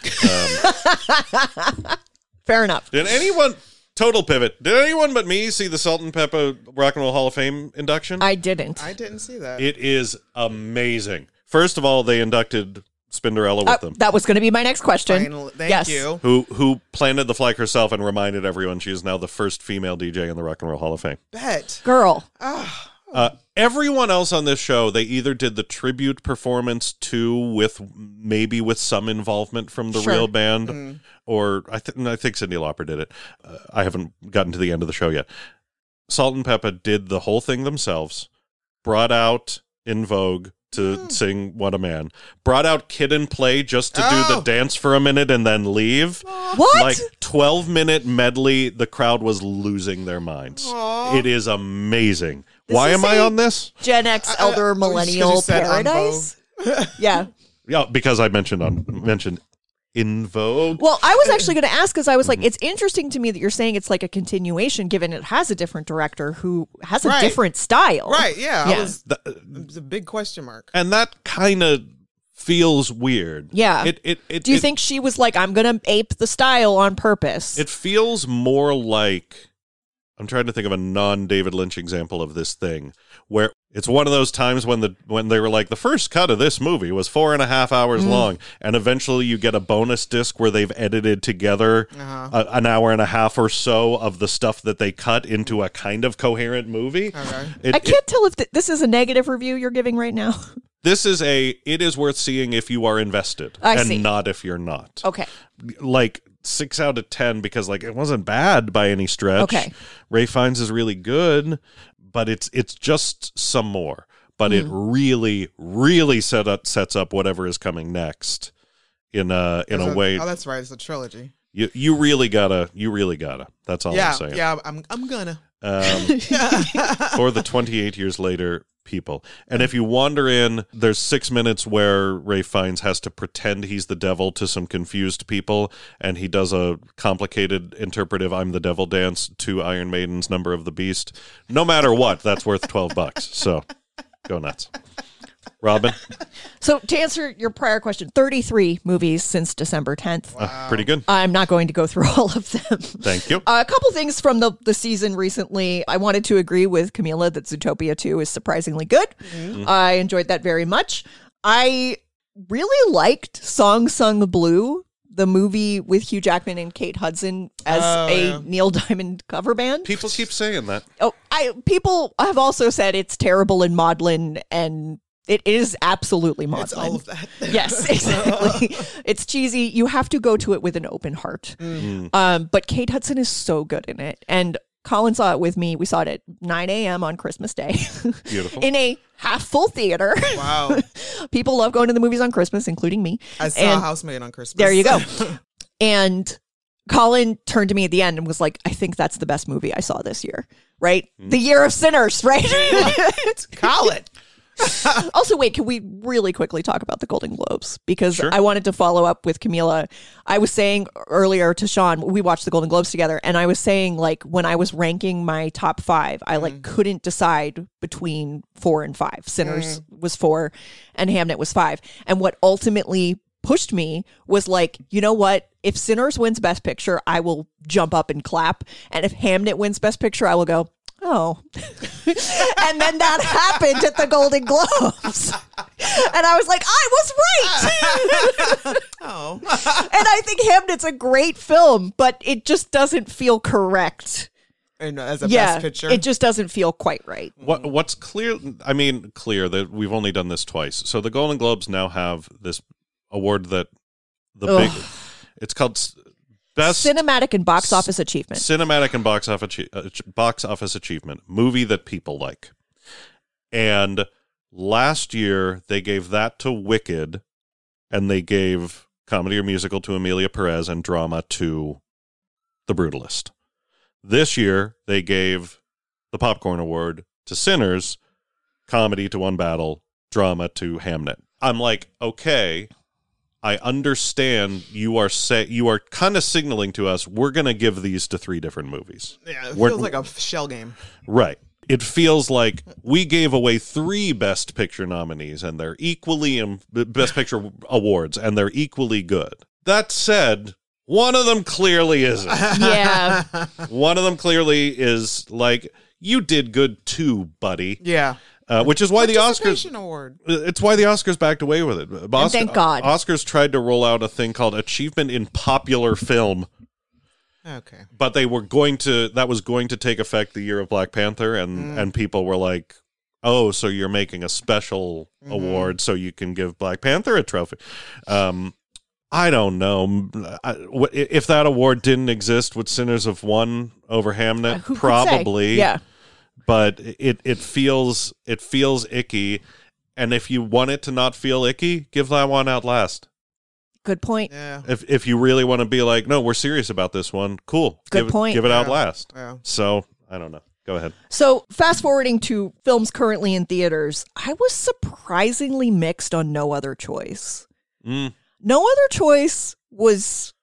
Um, Fair enough. Did anyone... Total pivot. Did anyone but me see the Salt and Pepper Rock and Roll Hall of Fame induction? I didn't. I didn't see that. It is amazing. First of all, they inducted Spinderella with uh, them. That was going to be my next question. Final, thank yes. you. Who who planted the flag herself and reminded everyone she is now the first female D J in the Rock and Roll Hall of Fame. Bet. Girl. Oh. Uh, everyone else on this show, they either did the tribute performance to, with maybe with some involvement from the sure. real band, mm. or I, th- I think Cyndi Lauper did it. Uh, I haven't gotten to the end of the show yet. Salt and Pepper did the whole thing themselves, brought out In Vogue to mm. sing What a Man, brought out Kid and Play just to oh. do the dance for a minute and then leave. What? Like twelve minute medley, the crowd was losing their minds. Aww. It is amazing. This Why am I on this? Gen X elder uh, millennial paradise? Yeah. Yeah, because I mentioned on mentioned In Vogue. Well, I was actually going to ask, because I was like, it's interesting to me that you're saying it's like a continuation, given it has a different director who has a right. different style. Right, yeah. yeah. I was, it was a big question mark. And that kind of feels weird. Yeah. It, it, it, Do you it, think she was like, I'm going to ape the style on purpose? It feels more like... I'm trying to think of a non-David Lynch example of this thing, where it's one of those times when the when they were like, the first cut of this movie was four and a half hours mm. long, and eventually you get a bonus disc where they've edited together uh-huh. a, an hour and a half or so of the stuff that they cut into a kind of coherent movie. Okay. It, I can't it, tell if th- this is a negative review you're giving right now. This is a, it is worth seeing if you are invested, I and see. not if you're not. Okay. Like, six out of ten, because like it wasn't bad by any stretch. Okay. Ralph Fiennes is really good, but it's it's just some more. But mm. it really, really set up sets up whatever is coming next in a in a, a way. Oh, that's right. It's a trilogy. You you really gotta you really gotta. That's all yeah, I'm saying. Yeah, I'm I'm gonna. Um, for the twenty-eight years later people. And if you wander in, there's six minutes where Ralph Fiennes has to pretend he's the devil to some confused people, and he does a complicated interpretive I'm the devil dance to Iron Maiden's Number of the Beast. No matter what, that's worth twelve bucks. So go nuts. Robin? So to answer your prior question, thirty-three movies since December tenth. Wow. Uh, pretty good. I'm not going to go through all of them. Thank you. Uh, a couple things from the, the season recently. I wanted to agree with Camila that Zootopia two is surprisingly good. Mm-hmm. I enjoyed that very much. I really liked Song Sung Blue, the movie with Hugh Jackman and Kate Hudson as Oh, a yeah. Neil Diamond cover band. People keep saying that. Oh, I people have also said it's terrible and maudlin, and it is absolutely maudlin. It's all of that. Yes, exactly. It's cheesy. You have to go to it with an open heart. Mm. Um, but Kate Hudson is so good in it. And Colin saw it with me. We saw it at nine a.m. on Christmas Day. Beautiful. In a half-full theater. Wow. People love going to the movies on Christmas, including me. I saw And Housemaid on Christmas. there you go. And Colin turned to me at the end and was like, I think that's the best movie I saw this year. Right? Mm. The Year of Sinners, right? Colin. Also, wait, can we really quickly talk about the Golden Globes? Because Sure. I wanted to follow up with Camila. I was saying earlier to Sean, we watched the Golden Globes together, and I was saying, like, when I was ranking my top five, I, like, couldn't decide between four and five. Sinners Mm. was four, and Hamnet was five. And what ultimately pushed me was like, you know what? If Sinners wins Best Picture, I will jump up and clap. And if Hamnet wins Best Picture, I will go, oh. And then that happened at the Golden Globes. And I was like, I was right. Oh. And I think Hamnet's a great film, but it just doesn't feel correct and as a yeah, best picture. it just doesn't feel quite right. What what's clear? I mean, clear that we've only done this twice. So the Golden Globes now have this award that the Ugh. big. It's called s- best Cinematic and box office achievement. cinematic and box office uh, box office achievement movie that people like. And last year they gave that to Wicked, and they gave comedy or musical to Emilia Perez, and drama to The Brutalist. This year they gave the Popcorn Award to Sinners, comedy to Unbattle, drama to Hamnet. I'm like, okay, I understand you are say you are kind of signaling to us we're going to give these to three different movies. yeah, it We're- feels like a shell game. Right. It feels like we gave away three Best Picture nominees, and they're equally in Best Picture awards, and they're equally good. That said, one of them clearly isn't. Yeah. One of them clearly is like, you did good too, buddy. Yeah. Uh, which is why the Oscars. Participation award. It's why the Oscars backed away with it. Oscar, thank God. Oscars tried to roll out a thing called Achievement in Popular Film, Okay. but they were going to. That was going to take effect the year of Black Panther, and and people were like, "Oh, so you're making a special award so you can give Black Panther a trophy?" Um, I don't know. I, w- if that award didn't exist, would Sinners have won over Hamnet? Uh, who could say? Probably. Yeah. But it it feels it feels icky, and if you want it to not feel icky, give that one out last. Good point. Yeah. If if you really want to be like, no, we're serious about this one, cool. Good give, point. Give it out Yeah. last. Yeah. So I don't know. Go ahead. So, fast forwarding to films currently in theaters, I was surprisingly mixed on No Other Choice. Mm. No Other Choice was,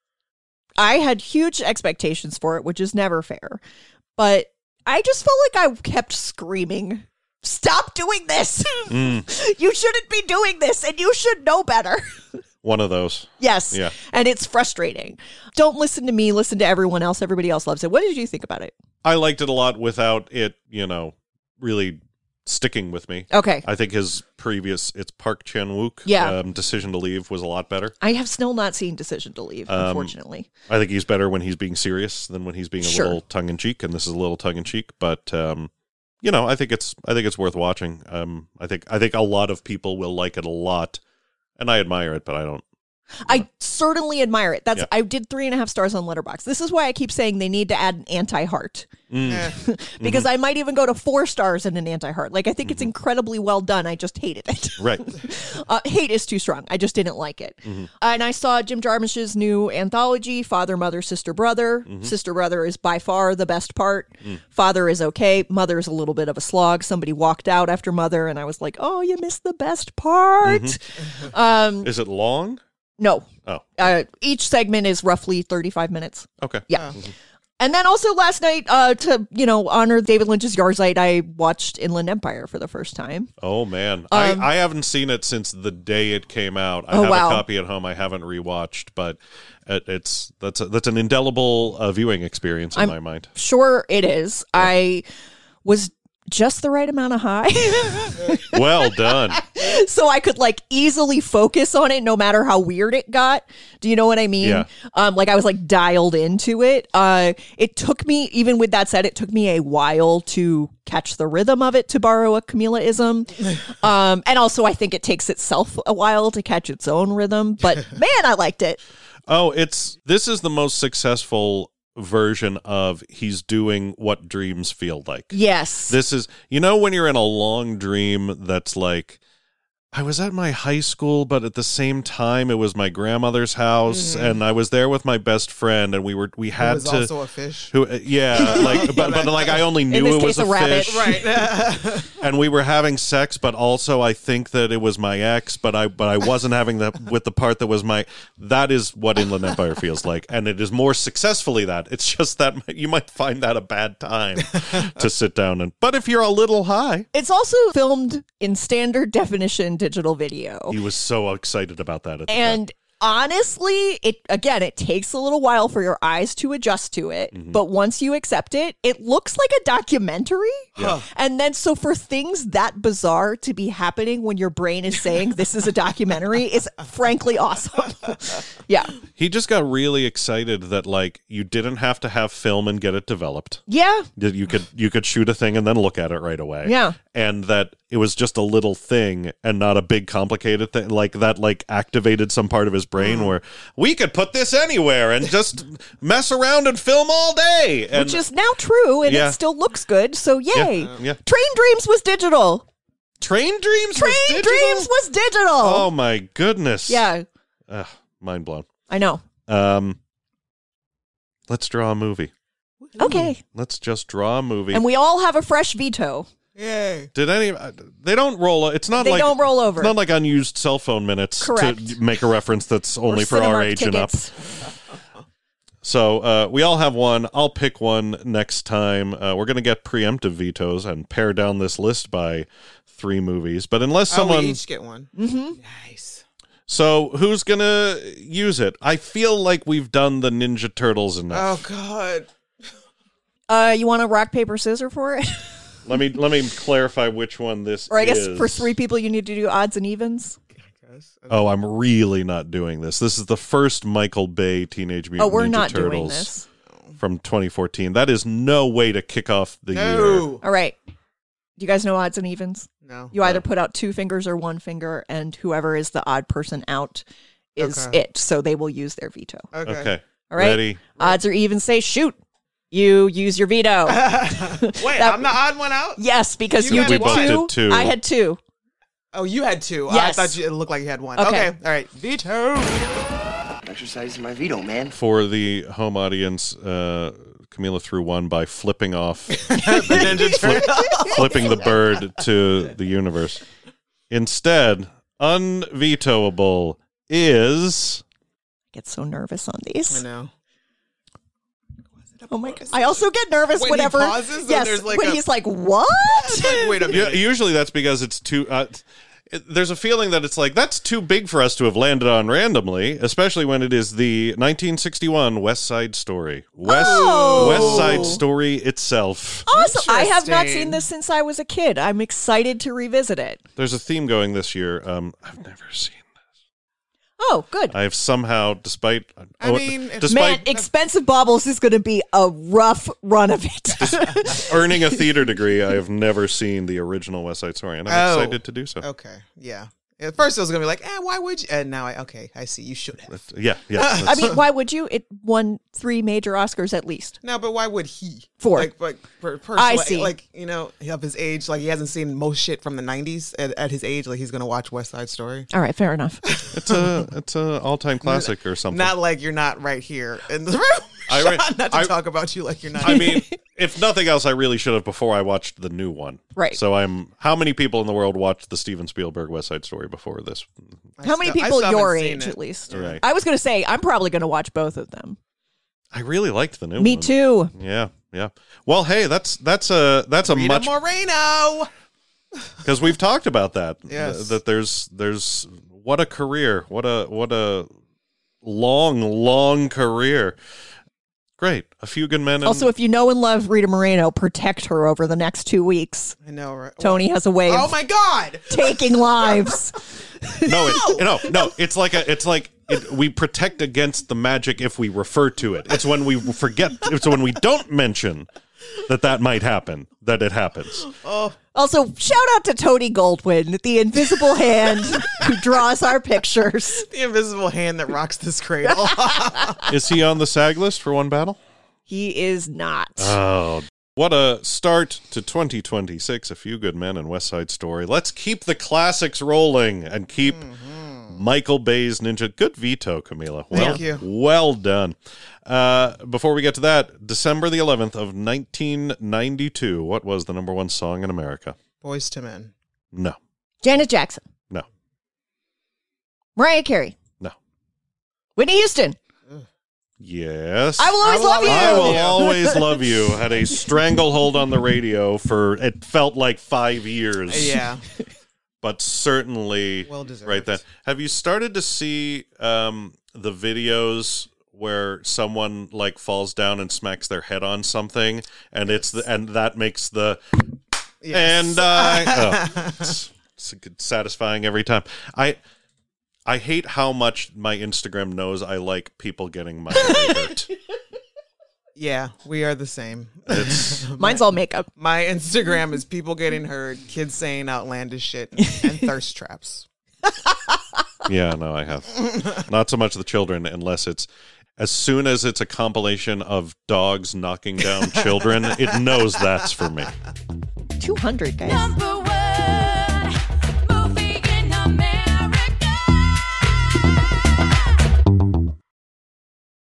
I had huge expectations for it, which is never fair. But I just felt like I kept screaming, stop doing this. Mm. You shouldn't be doing this, and you should know better. One of those. Yes. Yeah. And it's frustrating. Don't listen to me, listen to everyone else. Everybody else loves it. What did you think about it? I liked it a lot without it, you know, really sticking with me. Okay. I think his previous, it's Park Chan-wook, Yeah. um, Decision to Leave was a lot better. I have still not seen Decision to Leave, Um, unfortunately. I think he's better when he's being serious than when he's being a Sure. little tongue-in-cheek, and this is a little tongue-in-cheek, but um, you know, I think it's I think it's worth watching. Um, I think I think a lot of people will like it a lot, and I admire it, but I don't. I certainly admire it. That's Yeah. I did three and a half stars on Letterboxd. This is why I keep saying they need to add an anti-heart. Mm. Because I might even go to four stars in an anti-heart. Like, I think it's incredibly well done. I just hated it. Right. uh, hate is too strong. I just didn't like it. Mm-hmm. Uh, and I saw Jim Jarmusch's new anthology, Father, Mother, Sister, Brother. Mm-hmm. Sister, Brother is by far the best part. Mm. Father is okay. Mother is a little bit of a slog. Somebody walked out after Mother, and I was like, oh, you missed the best part. Mm-hmm. Um, Is it long? no. Oh, Uh, each segment is roughly thirty-five minutes. okay. Yeah. And then also last night, uh, to, you know, honor David Lynch's Yahrzeit, I watched Inland Empire for the first time. Oh man, Um, I, I haven't seen it since the day it came out. I Oh, have wow. a copy at home. I haven't rewatched, but it, it's that's a, that's an indelible uh, viewing experience in I'm- my mind. Sure it is. I was just the right amount of high. Well done. So I could like easily focus on it no matter how weird it got. Do you know what I mean? Yeah. Um, like I was like dialed into it. Uh, it took me, even with that said, it took me a while to catch the rhythm of it, to borrow a Camila-ism. um, and also I think it takes itself a while to catch its own rhythm. But man, I liked it. Oh, it's this is the most successful version of he's doing what dreams feel like. Yes. This is, you know, when you're in a long dream that's like, I was at my high school, but at the same time, it was my grandmother's house, Mhm. and I was there with my best friend, and we were we had was to. also a fish. Who, uh, yeah, like, but but like I only knew this it was case, a a rabbit. fish, Right. and we were having sex, but also I think that it was my ex, but I but I wasn't having that with the part that was my. That is what Inland Empire feels like, and it is more successfully that. It's just that you might find that a bad time to sit down and. But if you're a little high, It's also filmed in standard definition digital video. he was so excited about that. At the And honestly, it again, it takes a little while for your eyes to adjust to it. Mm-hmm. But once you accept it, it looks like a documentary. Yeah. And then, so for things that bizarre to be happening when your brain is saying this is a documentary is frankly awesome. Yeah. He just got really excited that like you didn't have to have film and get it developed. Yeah. That you could you could shoot a thing and then look at it right away. Yeah. And that it was just a little thing and not a big complicated thing like that like activated some part of his brain where we could put this anywhere and just mess around and film all day. And Which is now true, and Yeah. it still looks good, so yay. Yeah, yeah. Train Dreams was digital. Train Dreams Train was digital? Dreams was digital. Oh my goodness. Yeah, Ugh, mind blown. I know. Um let's draw a movie. Okay. Let's just draw a movie. And we all have a fresh veto. Yay. Did any? They don't roll. It's not They like don't roll over. It's not like unused cell phone minutes Correct. to make a reference that's only Or for our Cinemark age and up. tickets. So uh, we all have one. I'll pick one next time. Uh, we're gonna get preemptive vetoes and pare down this list by three movies. But unless Oh, someone, we each get one. Mm-hmm. Nice. so who's gonna use it? I feel like we've done the Ninja Turtles enough. Oh God. Uh, you want a rock, paper, scissors for it? Let me let me clarify which one this Or I guess is. for three people, you need to do odds and evens. Oh, I'm really not doing this. This is the first Michael Bay Teenage Oh, Mutant we're Ninja not Turtles doing this. from twenty fourteen. That is no way to kick off the year. No. All right. Do you guys know odds and evens? No. You either put out two fingers or one finger, and whoever is the odd person out is Okay. it. So they will use their veto. Okay. Okay. All right. Ready? Odds or evens say shoot. You use your veto. Wait, That- I'm the odd one out? Yes, because You you, had did one. two. We both did two. I had two. Oh, you had two. Yes. I thought you, it looked like you had one. Okay. Okay. All right. Veto. Exercising my veto, man. For the home audience, uh, Camila threw one by flipping off, The Ninja Turtle. flipping the bird to the universe. Instead, unvetoable is I get so nervous on I these. know. Oh my god! I also get nervous When he whenever. pauses and yes, there's like when a- he's like, "What?" It's like, wait a Yeah, minute. usually that's because it's too. Uh, it, there's a feeling that it's like that's too big for us to have landed on randomly, especially when it is the nineteen sixty-one West Side Story. West Oh. West Side Story itself. Awesome! I have not Interesting. seen this since I was a kid. I'm excited to revisit it. There's a theme going this year. Um, I've never seen. Oh, good. I have somehow, despite I oh, mean, it's- Man, despite Expensive Baubles is going to be a rough run of it. earning a theater degree, I have never seen the original West Side Story, and I'm Oh. excited to do so. Okay. Yeah. At first, I was gonna be like, "Eh, why would you?" And now, I okay, I see. You should have. Yeah, yeah. I that's- mean, why would you? It won three major Oscars at least. No, but why would he? Four. Like, like per, per, I like, see. Like, you know, of his age, like he hasn't seen most shit from the nineties. At, at his age, like he's gonna watch West Side Story. All right, fair enough. it's a it's a all time classic or something. Not like you're not right here in the room. I Sean, re- not to I- talk about you like you're not. I mean, if nothing else, I really should have before I watched the new one. Right. So I'm. How many people in the world watched the Steven Spielberg West Side Story before this? I How many still- I people still your haven't seen age, it. at least? Right. I was going to say I'm probably going to watch both of them. I really liked the new Me one. too. Yeah, yeah. Well, hey, that's that's a that's a Rita much Moreno. because we've talked about that. Yes. th- that there's there's what a career, what a what a long long career. Great, A Few Good Men. And, Also, if you know and love Rita Moreno, protect her over the next two weeks. I know, right? Tony has a way Oh of my God! taking lives. no, it, no, no. It's like a. It's like it, we protect against the magic if we refer to it. It's when we forget. It's when we don't mention that that might happen that it happens. Oh, Also, shout out to Tony Goldwyn, the invisible hand who draws our pictures. the invisible hand that rocks this cradle. Is he on the SAG list for One Battle? He is not. Oh, what a start to twenty twenty-six. A Few Good Men and West Side Story. Let's keep the classics rolling and keep Michael Bay's Ninja. Good veto, Camila. Well, Thank you. Well done. Uh, before we get to that, December the eleventh of nineteen ninety-two, what was the number one song in America? Boys to Men. No. Janet Jackson. No. Mariah Carey. No. Whitney Houston. Yes. I will always I will love you. I will always love you. Had a stranglehold on the radio for it felt like five years. Yeah. but certainly Well deserved. right then. Have you started to see um, the videos where someone like falls down and smacks their head on something, and it's the, and that makes the Yes. and uh, oh, it's, it's satisfying every time. I I hate how much my Instagram knows I like people getting my head hurt. Yeah, we are the same. It's Mine's all makeup. My Instagram is people getting hurt, kids saying outlandish shit, and, and thirst traps. yeah, no, I have not so much the children, unless it's as soon as it's a compilation of dogs knocking down children, it knows that's for me. two hundred, guys. Number